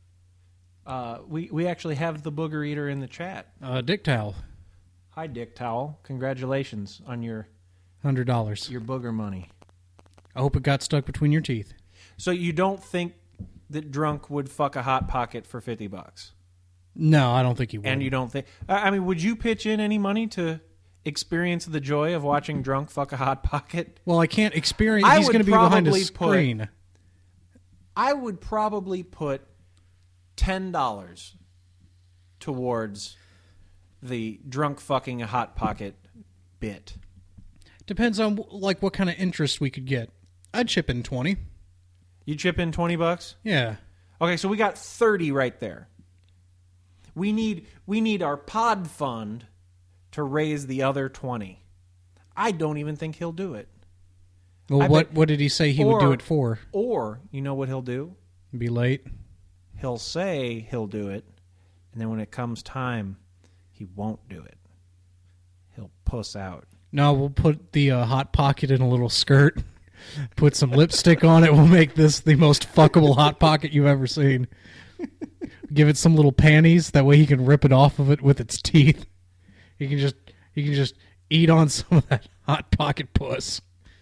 We actually have the booger eater in the chat. Dick Towel. Hi, Dick Towel. Congratulations on your $100. Your booger money. I hope it got stuck between your teeth. So you don't think that Drunk would fuck a Hot Pocket for $50? No, I don't think he would. And you don't think... I mean, would you pitch in any money to experience the joy of watching Drunk fuck a Hot Pocket? Well, I can't experience... He's going to be behind a screen. I would probably put $10 towards the Drunk fucking a Hot Pocket bit. Depends on like what kind of interest we could get. I'd chip in 20. You chip in $20? Yeah. Okay, so we got 30 right there. We need our pod fund to raise the other 20. I don't even think he'll do it. Well, what did he say he would do it for? Or, you know what he'll do? Be late. He'll say he'll do it, and then when it comes time, he won't do it. He'll puss out. No, we'll put the Hot Pocket in a little skirt, put some lipstick on it. We'll make this the most fuckable Hot Pocket you've ever seen. Give it some little panties. That way he can rip it off of it with its teeth. He can just eat on some of that Hot Pocket puss.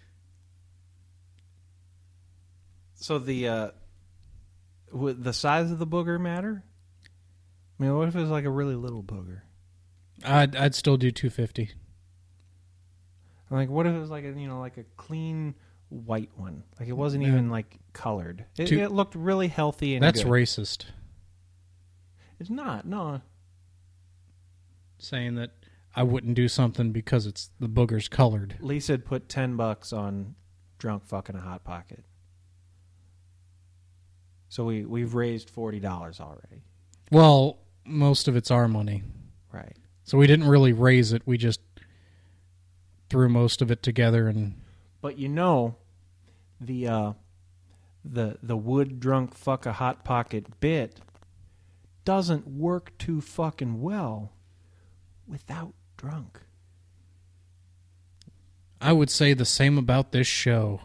So would the size of the booger matter? I mean, what if it was like a really little booger? I'd still do $250. Like, what if it was like a clean white one? Like it wasn't even like colored. It looked really healthy and that's good. Racist. It's not. No. Saying that I wouldn't do something because it's the booger's colored. Lisa had put $10 on Drunk fucking a Hot Pocket. So we've raised $40 already. Well, most of it's our money. Right. So we didn't really raise it. We just threw most of it together and... But you know, the would Drunk fuck a Hot Pocket bit doesn't work too fucking well without Drunk. I would say the same about this show.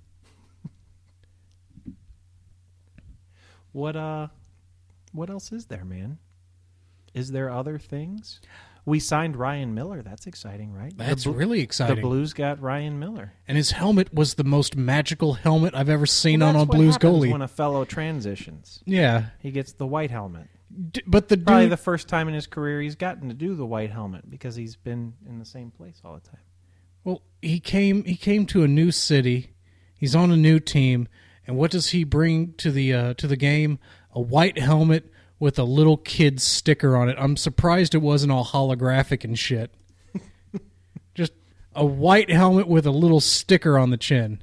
What else is there, man? Is there other things? We signed Ryan Miller. That's exciting, right? That's really exciting. The Blues got Ryan Miller. And his helmet was the most magical helmet I've ever seen on a That's what Blues happens goalie. when a fellow transitions. Yeah. He gets the white helmet. But the Probably dude... the first time in his career he's gotten to do the white helmet because he's been in the same place all the time. Well, he came to a new city. He's on a new team. And what does he bring to the game? A white helmet with a little kid sticker on it. I'm surprised it wasn't all holographic and shit. Just a white helmet with a little sticker on the chin.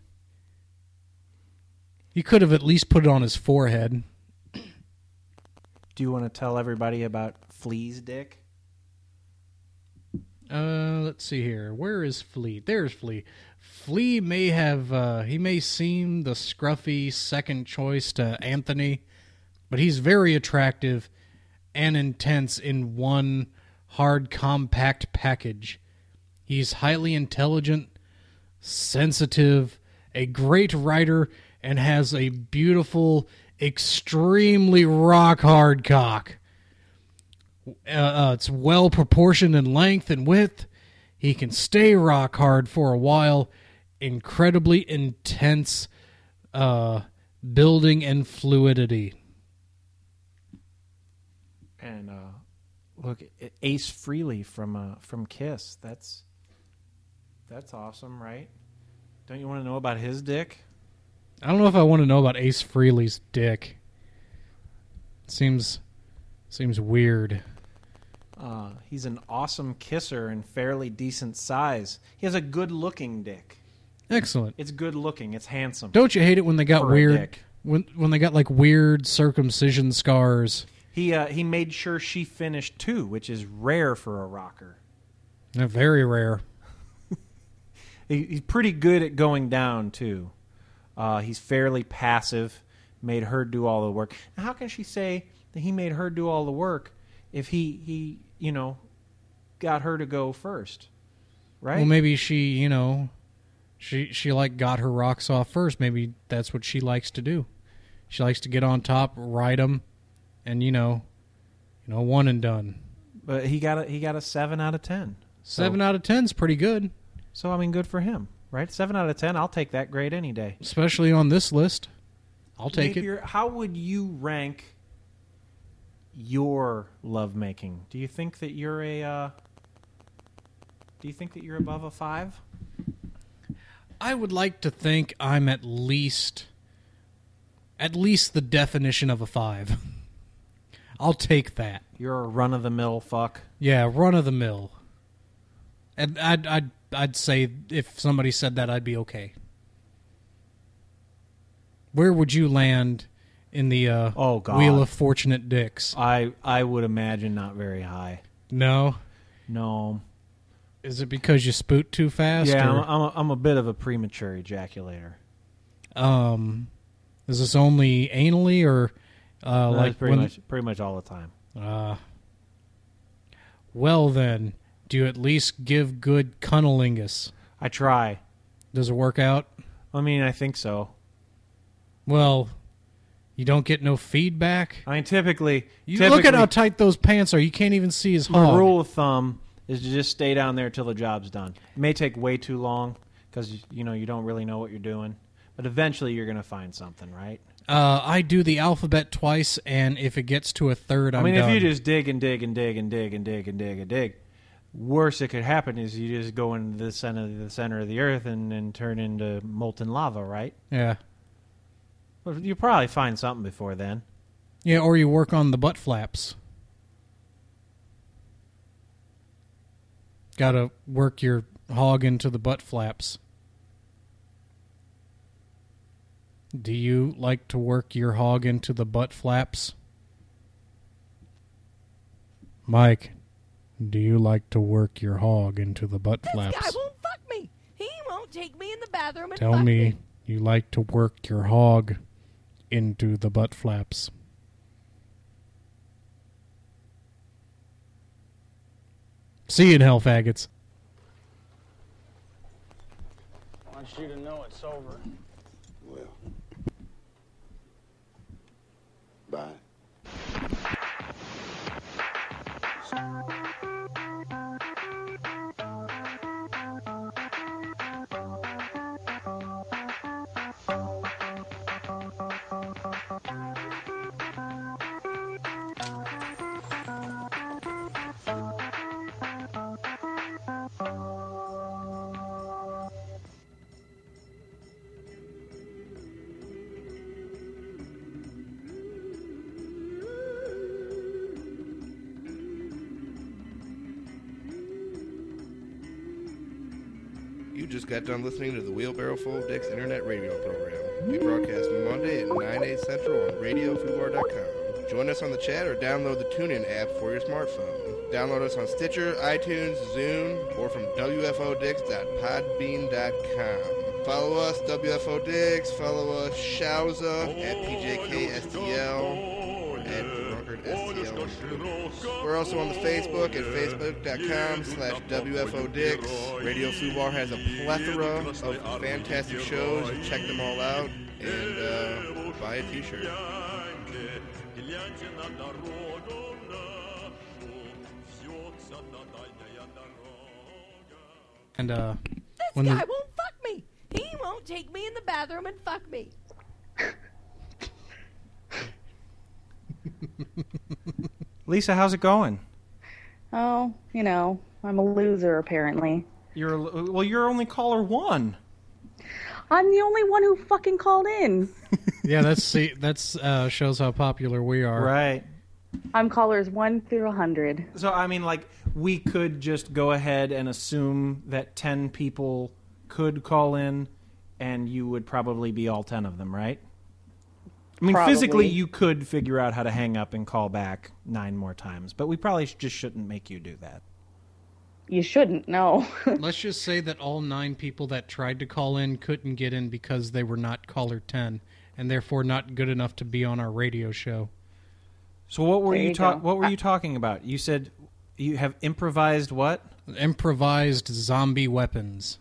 He could have at least put it on his forehead. Do you want to tell everybody about Flea's dick? Let's see here. Where is Flea? There's Flea. Flea may have, he may seem the scruffy second choice to Anthony, but he's very attractive and intense in one hard, compact package. He's highly intelligent, sensitive, a great writer, and has a beautiful, extremely rock-hard cock. It's well-proportioned in length and width. He can stay rock hard for a while. Incredibly intense building and fluidity. And look, Ace Frehley from Kiss. That's awesome, right? Don't you want to know about his dick? I don't know if I want to know about Ace Frehley's dick. Seems weird. He's an awesome kisser and fairly decent size. He has a good-looking dick. Excellent. It's good-looking. It's handsome. Don't you hate it when they got For a weird dick. when they got like weird circumcision scars? He made sure she finished too, which is rare for a rocker. Very rare. He's pretty good at going down too. He's fairly passive. Made her do all the work. Now, how can she say that he made her do all the work if he got her to go first? Right? Well, maybe she like got her rocks off first. Maybe that's what she likes to do. She likes to get on top, ride them, and one and done. But he got a 7 out of 10. 7 out of 10's pretty good. So I mean, good for him, right? 7 out of 10. I'll take that grade any day. Especially on this list. I'll take it. How would you rank your lovemaking? Do you think that you're above a 5? I would like to think I'm at least the definition of a 5. I'll take that. You're a run-of-the-mill fuck? Yeah, run-of-the-mill. And I'd say if somebody said that, I'd be okay. Where would you land in the Wheel of Fortunate Dicks? I would imagine not very high. No? No. Is it because you spoot too fast? Yeah, or? I'm a bit of a premature ejaculator. Is this only anally or No, like pretty much all the time? Well then, do you at least give good cunnilingus? I try. Does it work out? I mean, I think so. Well, you don't get no feedback? I mean, typically... Look at how tight those pants are. You can't even see his hog. My rule of thumb is to just stay down there till the job's done. It may take way too long because, you don't really know what you're doing. But eventually you're going to find something, right? I do the alphabet twice, and if it gets to a third, I'm done. if you just dig and dig and dig and dig and dig and dig and dig, worst that could happen is you just go into the center of the earth and turn into molten lava, right? Yeah. But you'll probably find something before then. Yeah, or you work on the butt flaps. Gotta work your hog into the butt flaps. Do you like to work your hog into the butt flaps? Mike, do you like to work your hog into the butt flaps? This guy won't fuck me. He won't take me in the bathroom and Tell fuck me you like to work your hog into the butt flaps. See you in hell, faggots. I want you to know it's over. Well. Bye. You just got done listening to the Wheelbarrow Full of Dicks internet radio program. We broadcast Monday at 9, 8 central on RadioFubar.com. Join us on the chat or download the TuneIn app for your smartphone. Download us on Stitcher, iTunes, Zune, or from WFODicks.podbean.com. Follow us, WFO Dicks. Follow us, Shauza at PJKSTL. And STL. We're also on the Facebook at facebook.com/WFODicks. Radio Fubar has a plethora of fantastic shows. Check them all out and buy a t-shirt. And This when guy won't fuck me. He won't take me in the bathroom and fuck me. Lisa, how's it going? Oh, you know, I'm a loser apparently. You're only caller 1. I'm the only one who fucking called in. yeah, that's shows how popular we are. Right. I'm callers 1 through 100. So, I mean, like, we could just go ahead and assume that 10 people could call in, and you would probably be all 10 of them, right? I mean, Probably. physically, you could figure out how to hang up and call back 9 more times, but we probably just shouldn't make you do that. You shouldn't, no. Let's just say that all 9 people that tried to call in couldn't get in because they were not caller 10, and therefore not good enough to be on our radio show. So what were There you you go. what were you talking about? You said you have improvised what? Improvised zombie weapons.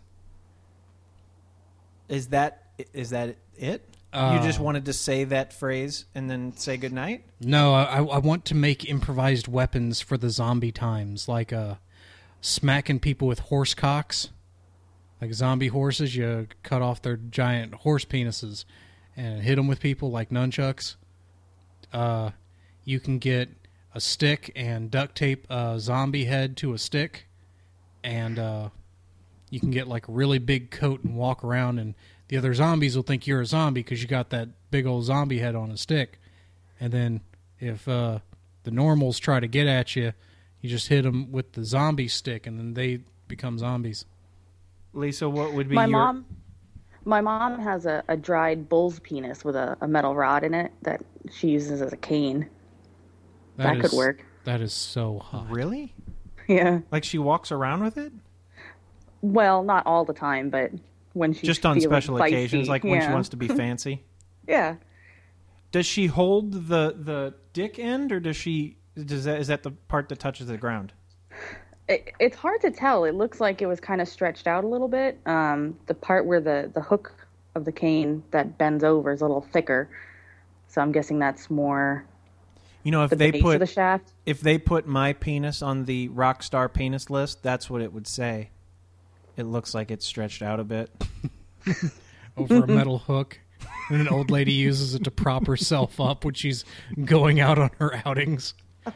Is that it? You just wanted to say that phrase and then say goodnight? No, I want to make improvised weapons for the zombie times, like smacking people with horse cocks. Like zombie horses, you cut off their giant horse penises and hit them with people like nunchucks. You can get a stick and duct tape a zombie head to a stick, and you can get like a really big coat and walk around, and the other zombies will think you're a zombie because you got that big old zombie head on a stick. And then if the normals try to get at you, you just hit them with the zombie stick, and then they become zombies. Lisa, what would be My mom has a dried bull's penis with a metal rod in it that she uses as a cane. That could work. That is so hot. Really? Yeah. Like she walks around with it? Well, not all the time, but when she's just on feeling special feisty, occasions, like when she yeah. wants to be fancy? Yeah. Does she hold the dick end, or is that the part that touches the ground? It's hard to tell. It looks like it was kind of stretched out a little bit. The part where the hook of the cane that bends over is a little thicker, so I'm guessing that's more. You know, if the they base put of the shaft. If they put my penis on the rock star penis list, that's what it would say. It looks like it's stretched out a bit. Over a metal hook. And an old lady uses it to prop herself up when she's going out on her outings.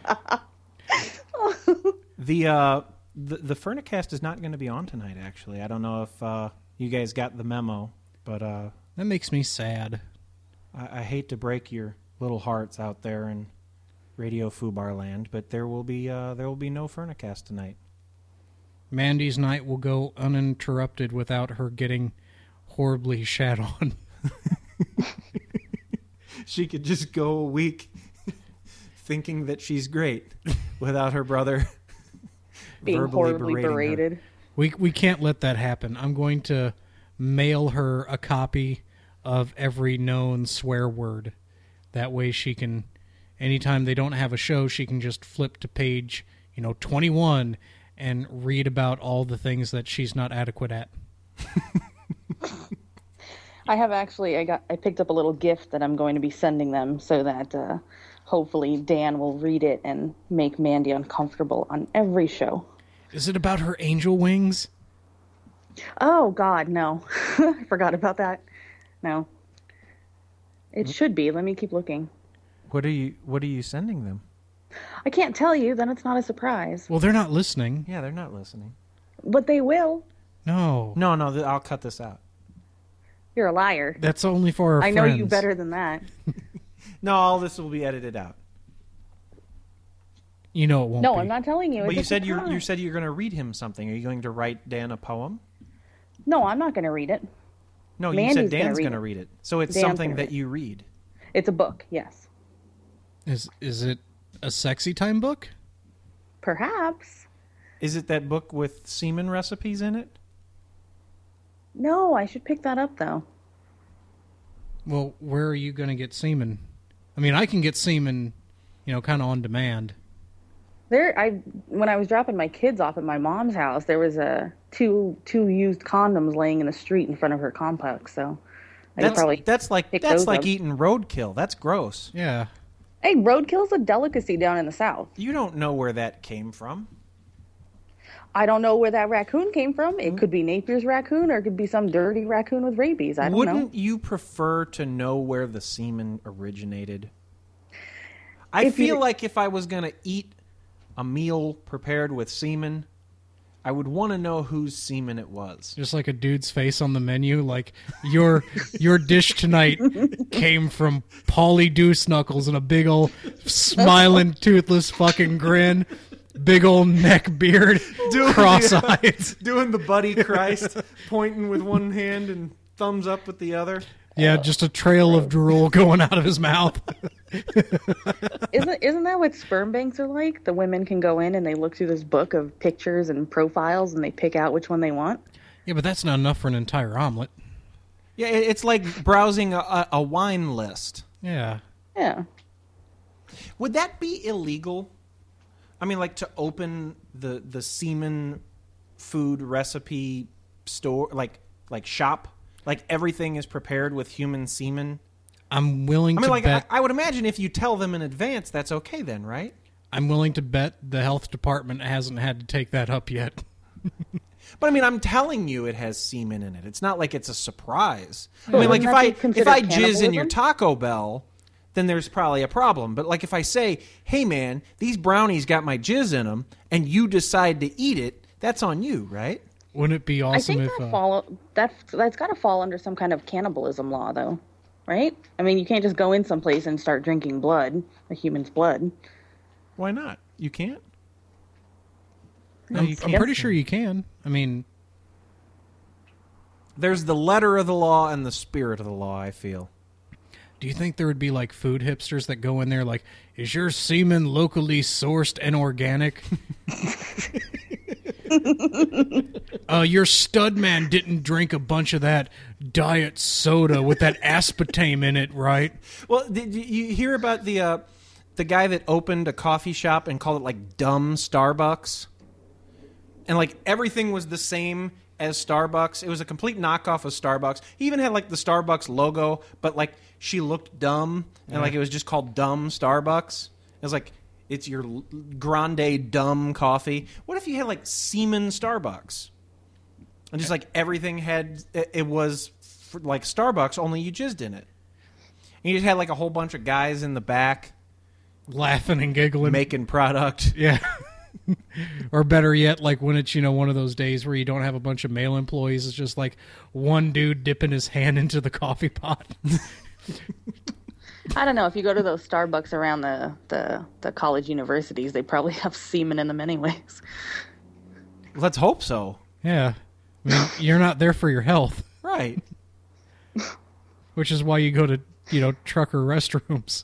The Furnicast is not going to be on tonight, actually. I don't know if you guys got the memo, but that makes me sad. I hate to break your little hearts out there in Radio Fubar Land, but there will be no Furnicast tonight. Mandy's night will go uninterrupted without her getting horribly shat on. She could just go a week thinking that she's great without her brother being horribly berated. We can't let that happen. I'm going to mail her a copy of every known swear word. That way she can, anytime they don't have a show, she can just flip to page, 21 and read about all the things that she's not adequate at. I have actually, I picked up a little gift that I'm going to be sending them so that hopefully Dan will read it and make Mandy uncomfortable on every show. Is it about her angel wings? Oh, God, no. I forgot about that. No. It should be. Let me keep looking. What are you sending them? I can't tell you, then it's not a surprise. Well, they're not listening. Yeah, they're not listening. But they will. No. No, I'll cut this out. You're a liar. That's only for our friends. I know you better than that. No, all this will be edited out. You know it won't No, be. I'm not telling you. But you said you're going to read him something. Are you going to write Dan a poem? No, I'm not going to read it. No, Mandy's you said Dan's going to read it. So it's Dan's something gonna that you read. It's a book, yes. Is it a sexy time book? Perhaps. Is it that book with semen recipes in it? No, I should pick that up, though. Well, where are you going to get semen? I mean, I can get semen, kind of on demand. When I was dropping my kids off at my mom's house, there was two used condoms laying in the street in front of her complex. So that's like eating roadkill. That's gross. Yeah. Hey, roadkill's a delicacy down in the South. You don't know where that came from. I don't know where that raccoon came from. It could be Napier's raccoon, or it could be some dirty raccoon with rabies. I don't know. Wouldn't you prefer to know where the semen originated? I feel like if I was going to eat a meal prepared with semen, I would want to know whose semen it was. Just like a dude's face on the menu, like your dish tonight came from Paulie Deuce Knuckles and a big old smiling, toothless fucking grin, big old neck beard, cross-eyed. Doing the Buddy Christ, pointing with one hand and thumbs up with the other. Yeah, just a trail of drool going out of his mouth. Isn't that what sperm banks are like? The women can go in and they look through this book of pictures and profiles and they pick out which one they want? Yeah, but that's not enough for an entire omelet. Yeah, it's like browsing a wine list. Yeah. Yeah. Would that be illegal? I mean, like to open the semen food recipe store, like shop? Like everything is prepared with human semen? I'm willing to bet... I would imagine if you tell them in advance, that's okay then, right? I'm willing to bet the health department hasn't had to take that up yet. But I mean, I'm telling you it has semen in it. It's not like it's a surprise. Yeah. I mean, like if I jizz cannibalism? in your Taco Bell, then there's probably a problem. But like if I say, hey man, these brownies got my jizz in them, and you decide to eat it, that's on you, right? Wouldn't it be awesome if... that's got to fall under some kind of cannibalism law, though, right? I mean, you can't just go in someplace and start drinking blood, a human's blood. Why not? You can't? No, I'm pretty sure you can. I mean... There's the letter of the law and the spirit of the law, I feel. Do you think there would be, like, food hipsters that go in there like, is your semen locally sourced and organic? Your stud man didn't drink a bunch of that diet soda with that aspartame in it, right? Well, did you hear about the guy that opened a coffee shop and called it, like, Dumb Starbucks? And, like, everything was the same as Starbucks. It was a complete knockoff of Starbucks. He even had, like, the Starbucks logo, but, like, she looked dumb, and, like, it was just called Dumb Starbucks. It was like... It's your grande dumb coffee. What if you had like semen Starbucks? And just like everything had, it was like Starbucks, only you jizzed in it. And you just had like a whole bunch of guys in the back. Laughing and giggling. Making product. Yeah. Or better yet, like when it's, one of those days where you don't have a bunch of male employees. It's just like one dude dipping his hand into the coffee pot. I don't know. If you go to those Starbucks around the college universities, they probably have semen in them anyways. Let's hope so. Yeah. I mean, you're not there for your health. Right. Which is why you go to, trucker restrooms.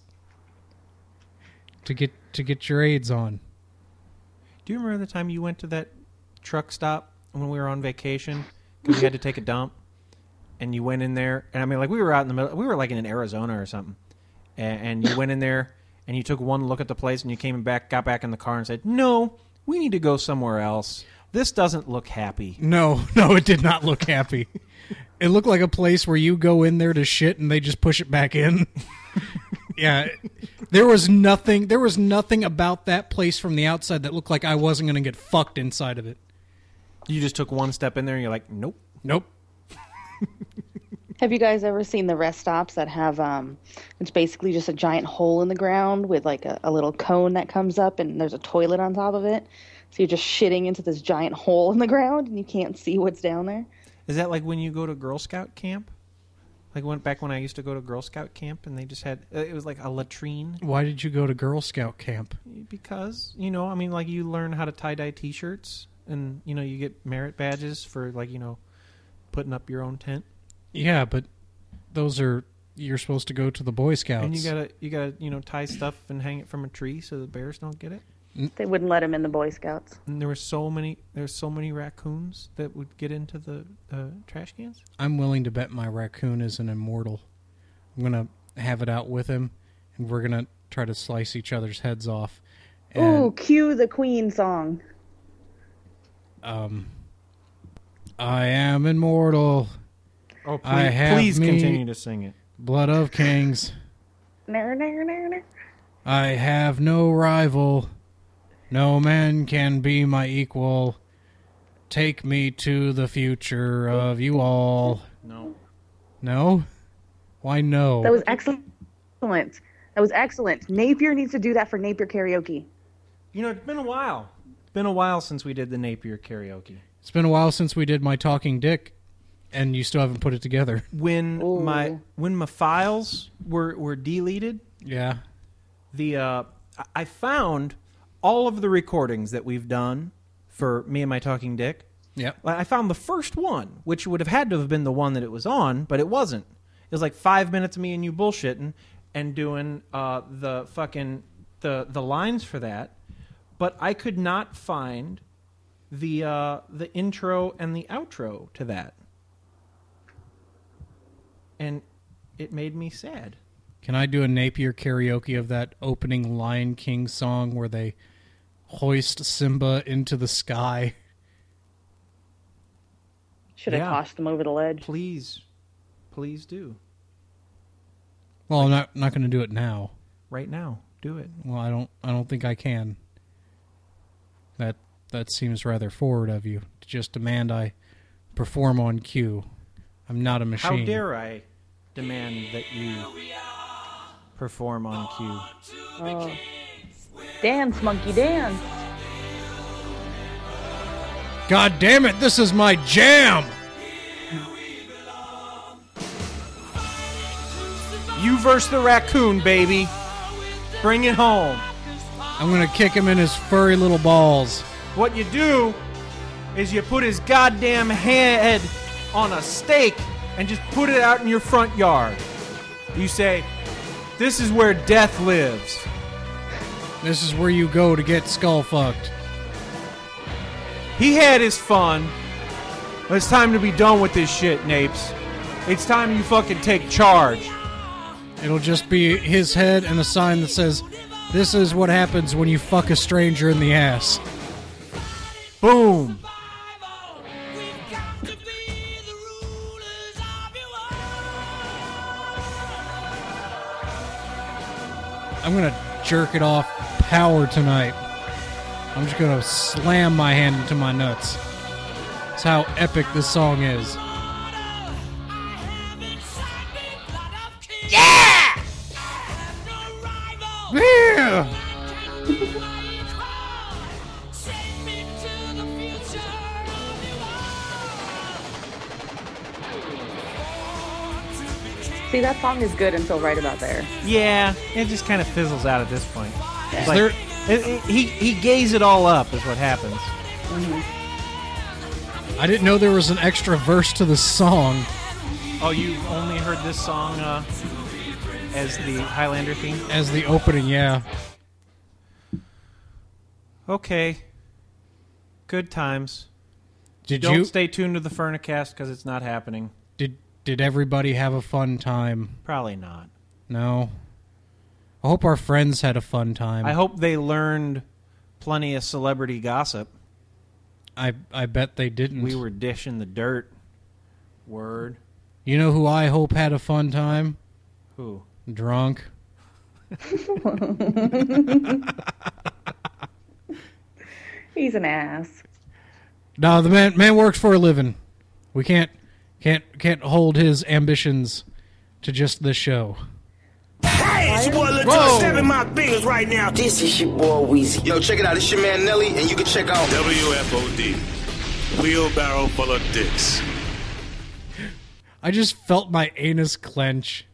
To get your AIDS on. Do you remember the time you went to that truck stop when we were on vacation? Because you had to take a dump? And you went in there, and I mean, like, we were out in the middle, we were like in Arizona or something. And you went in there, and you took one look at the place, and you came back, got back in the car, and said, "No, we need to go somewhere else. This doesn't look happy." No, it did not look happy. It looked like a place where you go in there to shit, and they just push it back in. Yeah, there was nothing about that place from the outside that looked like I wasn't going to get fucked inside of it. You just took one step in there, and you're like, "Nope, nope." Have you guys ever seen the rest stops that have, it's basically just a giant hole in the ground with like a little cone that comes up and there's a toilet on top of it? So you're just shitting into this giant hole in the ground and you can't see what's down there? Is that like when you go to Girl Scout camp? Like back when I used to go to Girl Scout camp and they just had, it was like a latrine. Why did you go to Girl Scout camp? Because, like you learn how to tie-dye T-shirts and, you get merit badges for like, putting up your own tent. Yeah, but you're supposed to go to the Boy Scouts. And you gotta tie stuff and hang it from a tree so the bears don't get it. They wouldn't let him in the Boy Scouts. And there's so many raccoons that would get into the trash cans. I'm willing to bet my raccoon is an immortal. I'm gonna have it out with him, and we're gonna try to slice each other's heads off. Ooh, cue the Queen song. I am immortal. Oh, please continue to sing it. Blood of kings. I have no rival. No man can be my equal. take me to the future of you all. No. No? Why no? That was excellent. That was excellent. Napier needs to do that for Napier karaoke. You know, it's been a while. It's been a while since we did the Napier karaoke. It's been a while since we did my talking dick, and you still haven't put it together. When my files were deleted, yeah, I found all of the recordings that we've done for me and my talking dick. Yep. I found the first one, which would have had to have been the one that it was on, but it wasn't. It was like 5 minutes of me and you bullshitting and doing the lines for that, but I could not find the intro and the outro to that, and it made me sad. Can I do a Napier karaoke of that opening Lion King song where they hoist Simba into the sky? Should have tossed him over the ledge. Please do. Well, I'm not going to do it now. Right now, do it. Well, I don't think I can. That seems rather forward of you to just demand I perform on cue. I'm not a machine. How dare I demand that you perform on cue? Oh. Dance, monkey, dance. God damn it, this is my jam! You versus the raccoon, baby. Bring it home. I'm gonna kick him in his furry little balls. What you do is you put his goddamn head on a stake and just put it out in your front yard. You say, this is where death lives. This is where you go to get skull fucked. He had his fun. But it's time to be done with this shit, Napes. It's time you fucking take charge. It'll just be his head and a sign that says, this is what happens when you fuck a stranger in the ass. Boom. I'm going to jerk it off power tonight. I'm just going to slam my hand into my nuts. That's how epic this song is. Yeah! Yeah! See, that song is good until right about there. Yeah, it just kind of fizzles out at this point. Yeah. Like, he gays it all up is what happens. I didn't know there was an extra verse to the song. Oh, you only heard this song as the Highlander theme? As the opening, yeah. Okay. Good times. Did you stay tuned to the Furnicast because it's not happening. Did everybody have a fun time? Probably not. No. I hope our friends had a fun time. I hope they learned plenty of celebrity gossip. I bet they didn't. We were dishing the dirt. Word. You know who I hope had a fun time? Who? Drunk. He's an ass. No, the man works for a living. We can't hold his ambitions to just this show. Hey, it's your boy Lil Jon snapping my fingers right now. This is your boy Weezy. Yo, check it out. It's your man Nelly, and you can check out WFOD. Wheelbarrow full of dicks. I just felt my anus clench.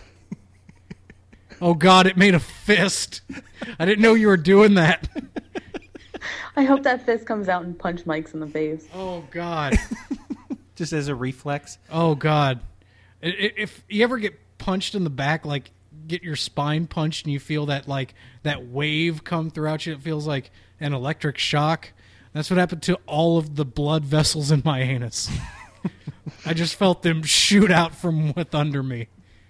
Oh God, it made a fist. I didn't know you were doing that. I hope that fist comes out and punch Mike's in the face. Oh God. Just as a reflex. Oh God. If you ever get punched in the back, like get your spine punched and you feel that like that wave come throughout you, it feels like an electric shock. That's what happened to all of the blood vessels in my anus. I just felt them shoot out from what's under me.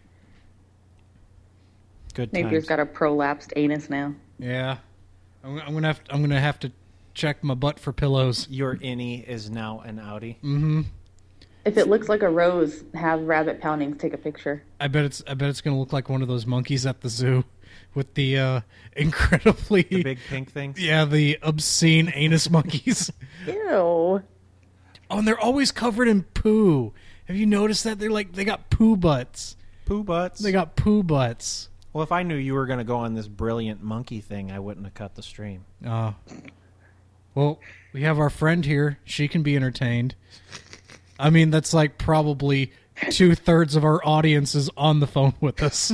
Good Napier's got a prolapsed anus now. Yeah. I'm gonna have to check my butt for pillows. Your innie is now an outie. Mm-hmm. If it looks like a rose, have Rabbit Poundings take a picture. I bet it's gonna look like one of those monkeys at the zoo with the incredibly the big pink things. Yeah, the obscene anus monkeys. Ew. Oh, and they're always covered in poo. Have you noticed that? They got poo butts. Poo butts? They got poo butts. Well, if I knew you were going to go on this brilliant monkey thing, I wouldn't have cut the stream. Well, we have our friend here. She can be entertained. I mean, that's like probably 2/3 of our audience is on the phone with us.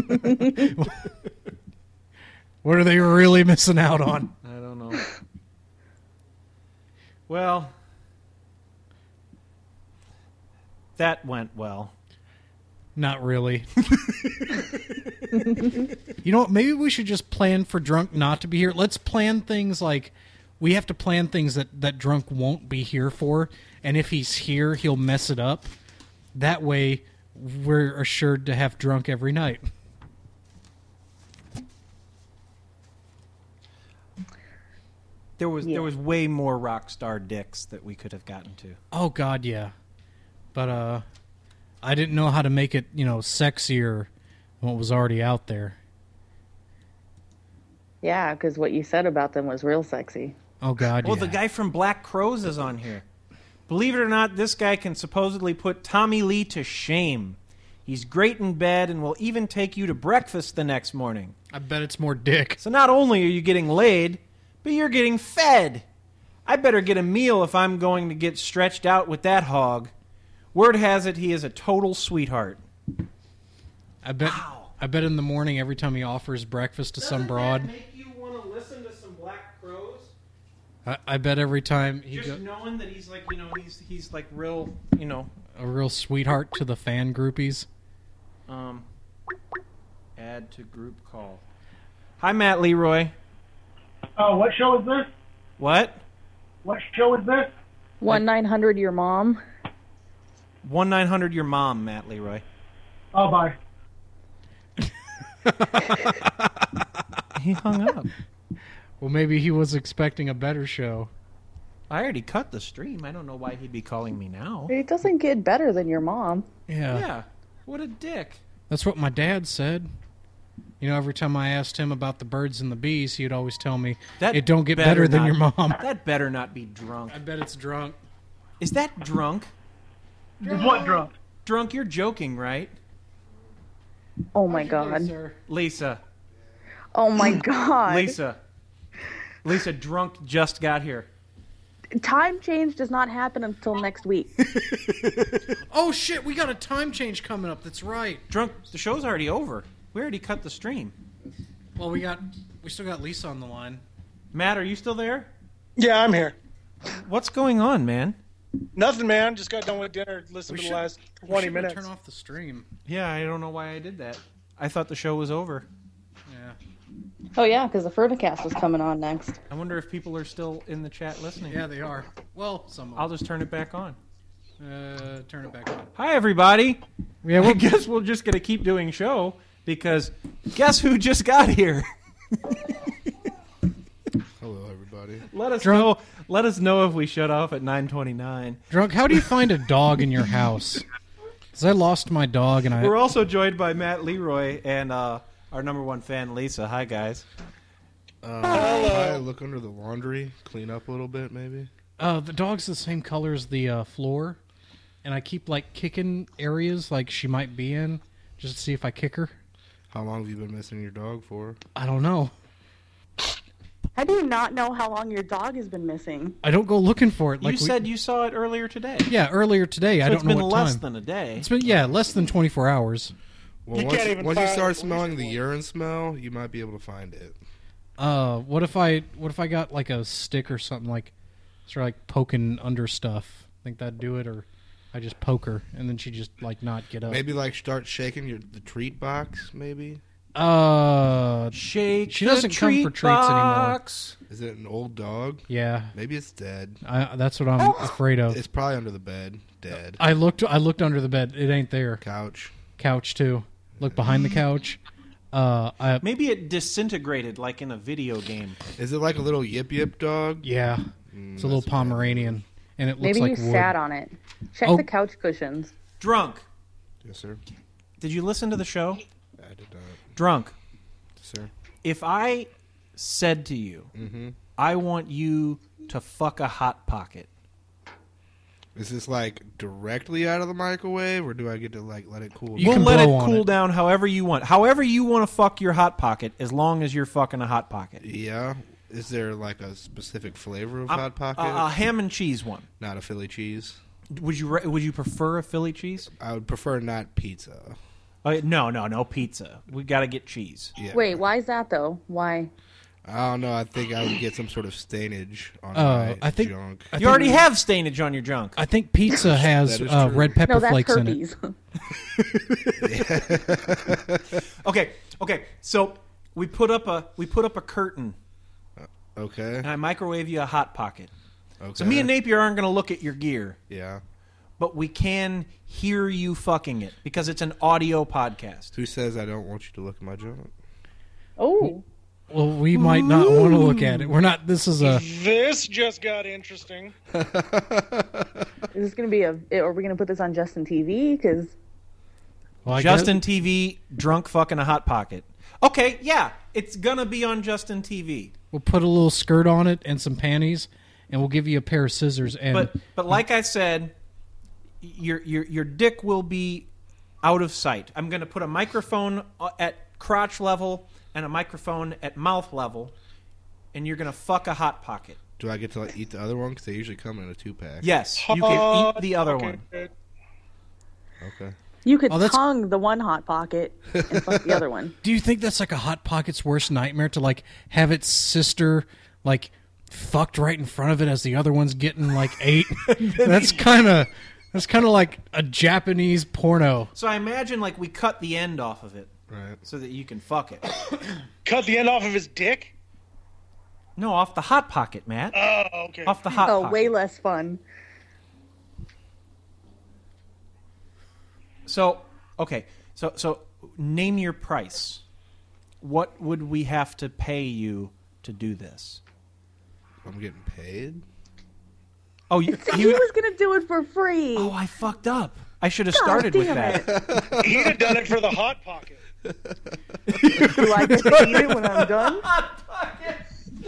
What are they really missing out on? I don't know. Well, that went well. Not really. You know what? Maybe we should just plan for Drunk not to be here. Let's plan things like we have to plan things that Drunk won't be here for. And if he's here, he'll mess it up. That way, we're assured to have Drunk every night. There was way more rock star dicks that we could have gotten to. Oh, God, yeah. But I didn't know how to make it, sexier than what was already out there. Yeah, because what you said about them was real sexy. Oh, God, Well, yeah. the guy from Black Crowes is on here. Believe it or not, this guy can supposedly put Tommy Lee to shame. He's great in bed and will even take you to breakfast the next morning. I bet it's more dick. So not only are you getting laid, but you're getting fed. I better get a meal if I'm going to get stretched out with that hog. Word has it he is a total sweetheart. I bet in the morning every time he offers breakfast to some broad. Doesn't that make you want to listen to some Black Crowes? I bet every time he Just knowing that he's like, he's like real, a real sweetheart to the fan groupies. Add to group call. Hi, Matt Leroy. Oh, what show is this? What? What show is this? 1-900 your mom. 1-900 your mom, Matt Leroy. Oh, bye. He hung up. Well, maybe he was expecting a better show. I already cut the stream. I don't know why he'd be calling me now. It doesn't get better than your mom. Yeah. What a dick. That's what my dad said. Every time I asked him about the birds and the bees, he'd always tell me, it don't get better than your mom. That better not be Drunk. I bet it's Drunk. Is that Drunk? Is what Drunk? Drunk, you're joking, right? Oh, my God. Lisa. Oh, my God. Lisa, Drunk just got here. Time change does not happen until next week. Oh, shit, we got a time change coming up. That's right. Drunk, the show's already over. We already cut the stream. Well, we still got Lisa on the line. Matt, are you still there? Yeah, I'm here. What's going on, man? Nothing, man. Just got done with dinner. Listened to the last 20 minutes. Turn off the stream. Yeah, I don't know why I did that. I thought the show was over. Yeah. Oh, yeah, because the Furticast was coming on next. I wonder if people are still in the chat listening. Yeah, they are. Well, some of them. I'll just turn it back on. Turn it back on. Hi, everybody. Yeah, I guess we're just going to keep doing show because guess who just got here? Hello, everybody. Let us know if we shut off at 9:29. Drunk, how do you find a dog in your house? Because I lost my dog, and We're also joined by Matt Leroy and our number one fan, Lisa. Hi, guys. I look under the laundry, clean up a little bit, maybe. The dog's the same color as the floor, and I keep kicking areas she might be in, just to see if I kick her. How long have you been missing your dog for? I don't know. How do you not know how long your dog has been missing? I don't go looking for it. You said you saw it earlier today. Yeah, earlier today. So I don't know what time. It's been less than a day. It's been less than 24 hours. Well, once you start smelling the urine smell, you might be able to find it. What if I got a stick or something sort of poking under stuff? Think that'd do it, or I just poke her and then she just not get up. Maybe start shaking the treat box, maybe. Shake. She doesn't come for treats anymore. Is it an old dog? Yeah. Maybe it's dead. That's what I'm afraid of. It's probably under the bed, dead. I looked under the bed. It ain't there. Couch too. Look behind the couch. Maybe it disintegrated like in a video game. Is it like a little yip dog? Yeah. It's a little Pomeranian, and it looks Maybe like you wood. sat on it. Check the couch cushions. Drunk. Yes, sir. Did you listen to the show? I did not. Drunk. Yes, sir. If I said to you, I want you to fuck a Hot Pocket, Is this like directly out of the microwave, or do I get to like let it cool? We'll let it cool down however you want. However you want to fuck your Hot Pocket, as long as you're fucking a Hot Pocket. Yeah. Is there like a specific flavor of Hot Pocket? A ham and cheese one. Not a Philly cheese. Would you prefer a Philly cheese? I would prefer not pizza. No pizza. We got to get cheese. Yeah. Wait, why is that though? Why? I don't know. I think I would get some sort of stainage on my junk. You already have stainage on your junk. I think pizza has red pepper flakes in it. Okay. So we put up a curtain. Okay. And I microwave you a Hot Pocket. Okay. So me and Napier aren't going to look at your gear. Yeah. But we can hear you fucking it because it's an audio podcast. Who says I don't want you to look at my junk? Oh. Well, we might not want to look at it. We're not. This just got interesting. Is this going to be are we going to put this on Justin TV? Because Justin TV, drunk fucking a Hot Pocket. Okay, yeah, it's going to be on Justin TV. We'll put a little skirt on it and some panties, and we'll give you a pair of scissors. And but like I said, your dick will be out of sight. I'm going to put a microphone at crotch level and a microphone at mouth level, and you're going to fuck a Hot Pocket. Do I get to eat the other one? Because they usually come in a 2-pack. Yes, you can eat the other one. Okay. you could tongue the one Hot Pocket and fuck the other one. Do you think that's like a Hot Pocket's worst nightmare to like have its sister like fucked right in front of it as the other one's getting like ate? That's kind of like a Japanese porno. So I imagine like we cut the end off of it. Right. So that you can fuck it. Cut the end off of his dick? No, off the Hot Pocket, Matt. Oh, okay. Off the Hot Pocket. Way less fun. So, okay. So name your price. What would we have to pay you to do this? I'm getting paid? Oh, he was going to do it for free. Oh, I fucked up. I should have started with that. He'd have done it for the Hot Pocket. Do I get to eat it when I'm done? Hot Pocket.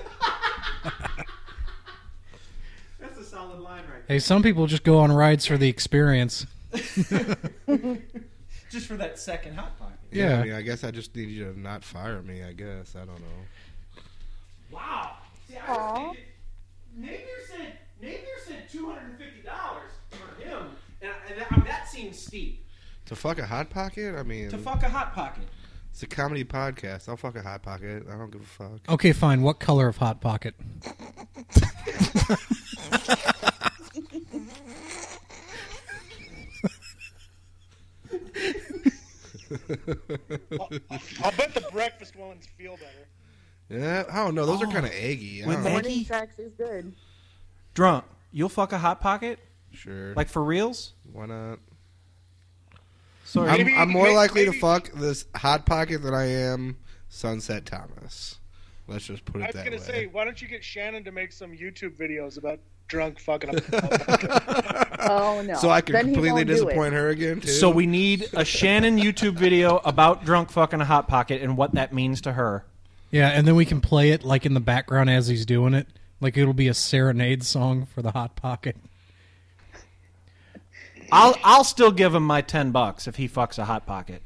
That's a solid line right there. Hey, some people just go on rides for the experience. Just for that second Hot Pocket. Yeah. I mean, I guess I just need you to not fire me, I guess. I don't know. Wow. See, I was thinking, Napier said $250 for him, and that seems steep. To fuck a Hot Pocket? I mean... To fuck a Hot Pocket. It's a comedy podcast. I'll fuck a Hot Pocket. I don't give a fuck. Okay, fine. What color of Hot Pocket? I'll bet the breakfast ones feel better. Yeah, I don't know. Those are kind of eggy. With Morning sex is good. Drunk. You'll fuck a Hot Pocket? Sure. Like for reals? Why not? Sorry. I'm more likely to fuck this Hot Pocket than I am Sunset Thomas. Let's just put it that way. I was going to say, why don't you get Shannon to make some YouTube videos about drunk fucking up? Oh, no. So I can Then he completely won't do disappoint it. her again, too? So we need a Shannon YouTube video about drunk fucking a Hot Pocket and what that means to her. Yeah, and then we can play it like in the background as he's doing it. Like it'll be a serenade song for the Hot Pocket. I'll still give him my $10 if he fucks a Hot Pocket.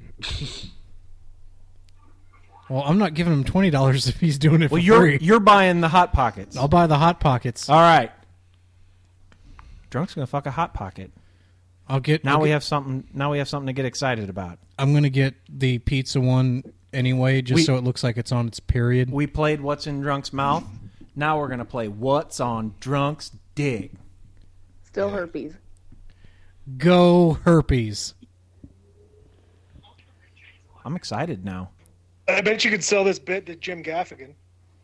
Well, I'm not giving him $20 if he's doing it for free. You're buying the Hot Pockets. I'll buy the Hot Pockets. All right. Drunk's gonna fuck a Hot Pocket. We have something to get excited about. I'm gonna get the pizza one anyway, so it looks like it's on its period. We played What's in Drunk's Mouth. Now we're gonna play What's on Drunk's Dick. Still herpes. Go herpes. I'm excited now. I bet you could sell this bit to Jim Gaffigan.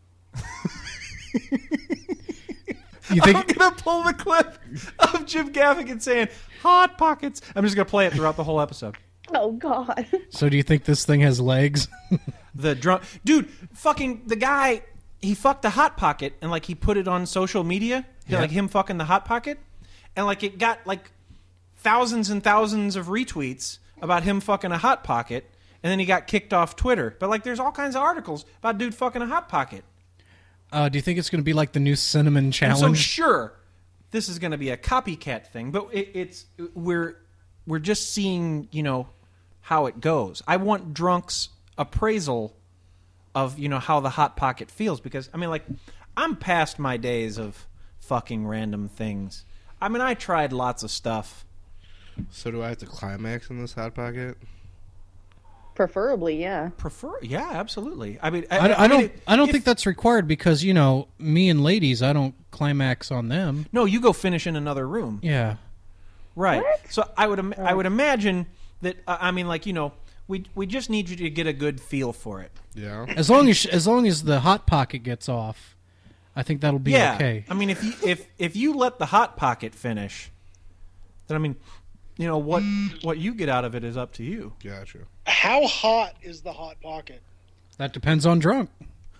You think... I'm going to pull the clip of Jim Gaffigan saying, Hot Pockets. I'm just going to play it throughout the whole episode. Oh, God. So do you think this thing has legs? Dude, fucking the guy, he fucked a Hot Pocket and, like, he put it on social media. Yeah. Like, him fucking the Hot Pocket. And, like, it got, like, thousands and thousands of retweets about him fucking a Hot Pocket. And then he got kicked off Twitter. But, like, there's all kinds of articles about dude fucking a Hot Pocket. Do you think it's going to be like the new cinnamon challenge? And so, sure, this is going to be a copycat thing, but we're just seeing, how it goes. I want Drunk's appraisal of, how the Hot Pocket feels, because, I'm past my days of fucking random things. I tried lots of stuff. So do I have to climax in this Hot Pocket? Preferably, yeah. Yeah, absolutely. I don't think that's required because, me and ladies, I don't climax on them. No, you go finish in another room. Yeah. Right. What? So I would imagine that we just need you to get a good feel for it. Yeah. As long as the Hot Pocket gets off, I think that'll be okay. If you let the Hot Pocket finish, then what you get out of it is up to you. Gotcha. How hot is the Hot Pocket? That depends on Drunk.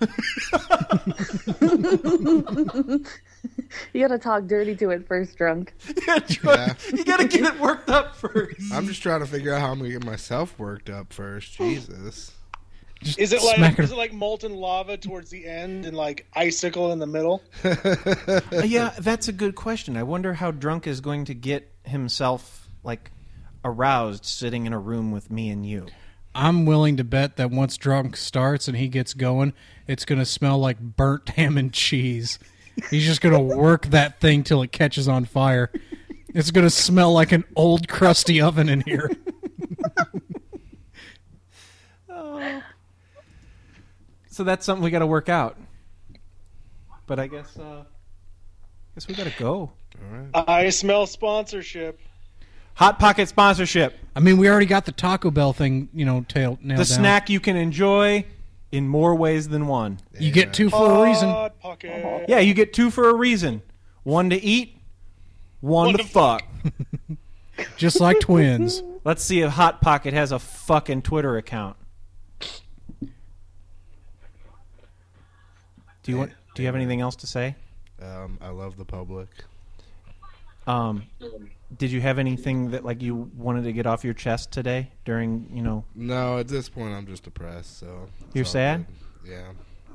You gotta talk dirty to it first, Drunk. Yeah. You gotta get it worked up first. I'm just trying to figure out how I'm gonna get myself worked up first. Jesus. Is it like molten lava towards the end and like icicle in the middle? Yeah, that's a good question. I wonder how Drunk is going to get himself aroused sitting in a room with me and you. I'm willing to bet that once Drunk starts and he gets going, it's going to smell like burnt ham and cheese. He's just going to work that thing till it catches on fire. It's going to smell like an old crusty oven in here. Oh. So that's something we got to work out. But I guess we got to go. All right. I smell sponsorship. Hot Pocket sponsorship. We already got the Taco Bell thing, nailed down. The snack you can enjoy in more ways than one. You get two for a reason. Hot Pocket. Yeah, you get two for a reason. One to eat, one to fuck. Just like twins. Let's see if Hot Pocket has a fucking Twitter account. Do you have anything else to say? I love the public. Did you have anything that you wanted to get off your chest today during, No, at this point I'm just depressed, so... You're sad? Good. Yeah.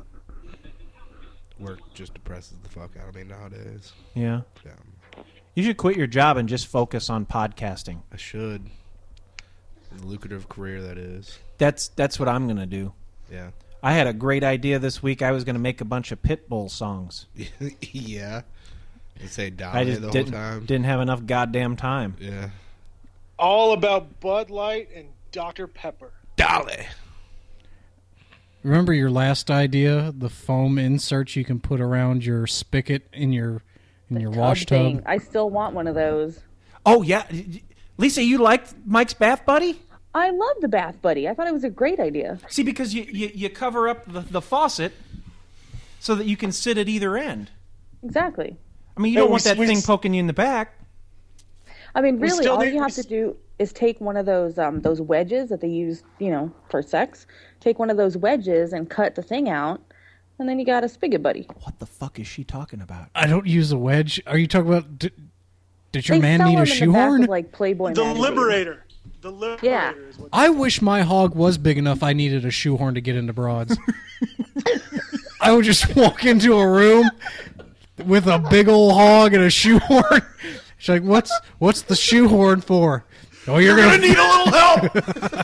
Work just depresses the fuck out of me nowadays. Yeah? Yeah. You should quit your job and just focus on podcasting. I should. A lucrative career that is. That's what I'm going to do. Yeah. I had a great idea this week. I was going to make a bunch of Pitbull songs. Yeah. And say Dolly I just the whole time. Didn't have enough goddamn time. Yeah. All about Bud Light and Dr. Pepper. Dolly. Remember your last idea? The foam inserts you can put around your spigot in your wash tub? I still want one of those. Oh, yeah. Lisa, you liked Mike's Bath Buddy? I love the Bath Buddy. I thought it was a great idea. See, because you cover up the faucet so that you can sit at either end. Exactly. You don't want that thing poking you in the back. Really, all you have to do is take one of those wedges that they use, for sex. Take one of those wedges and cut the thing out, and then you got a spigot buddy. What the fuck is she talking about? I don't use a wedge. Are you talking about... Did your man need a shoehorn? Playboy the Liberator. The Liberator. Yeah. Is what I wish my hog was big enough I needed a shoehorn to get into broads. I would just walk into a room with a big old hog and a shoehorn. She's like, what's the shoehorn for? Oh, you're gonna need a little help.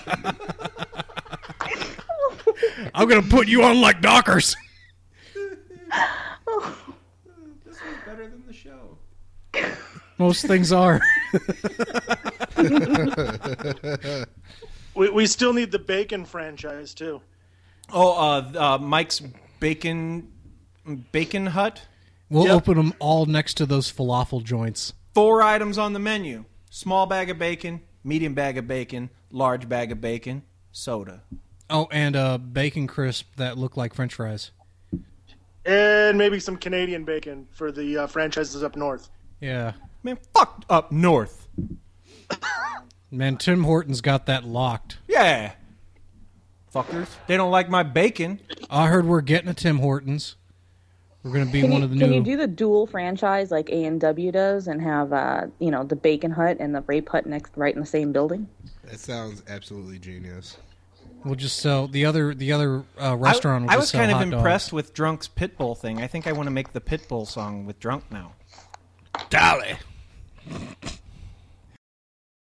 I'm gonna put you on like Dockers. This was better than the show. Most things are. we still need the bacon franchise too. Oh, Mike's Bacon Hut. We'll open them all next to those falafel joints. 4 items on the menu: small bag of bacon, medium bag of bacon, large bag of bacon, soda. Oh, and bacon crisp that look like French fries. And maybe some Canadian bacon for the franchises up north. Yeah. Man, fuck up north. Man, Tim Hortons got that locked. Yeah. Fuckers. They don't like my bacon. I heard we're getting a Tim Hortons. We're going to be one of the new... Can you do the dual franchise like A&W does and have, the Bacon Hut and the Rape Hut right in the same building? That sounds absolutely genius. We'll just sell... The other restaurant will I just was sell kind of hot impressed dogs. with Drunk's Pitbull thing. I think I want to make the Pitbull song with Drunk now. Dolly.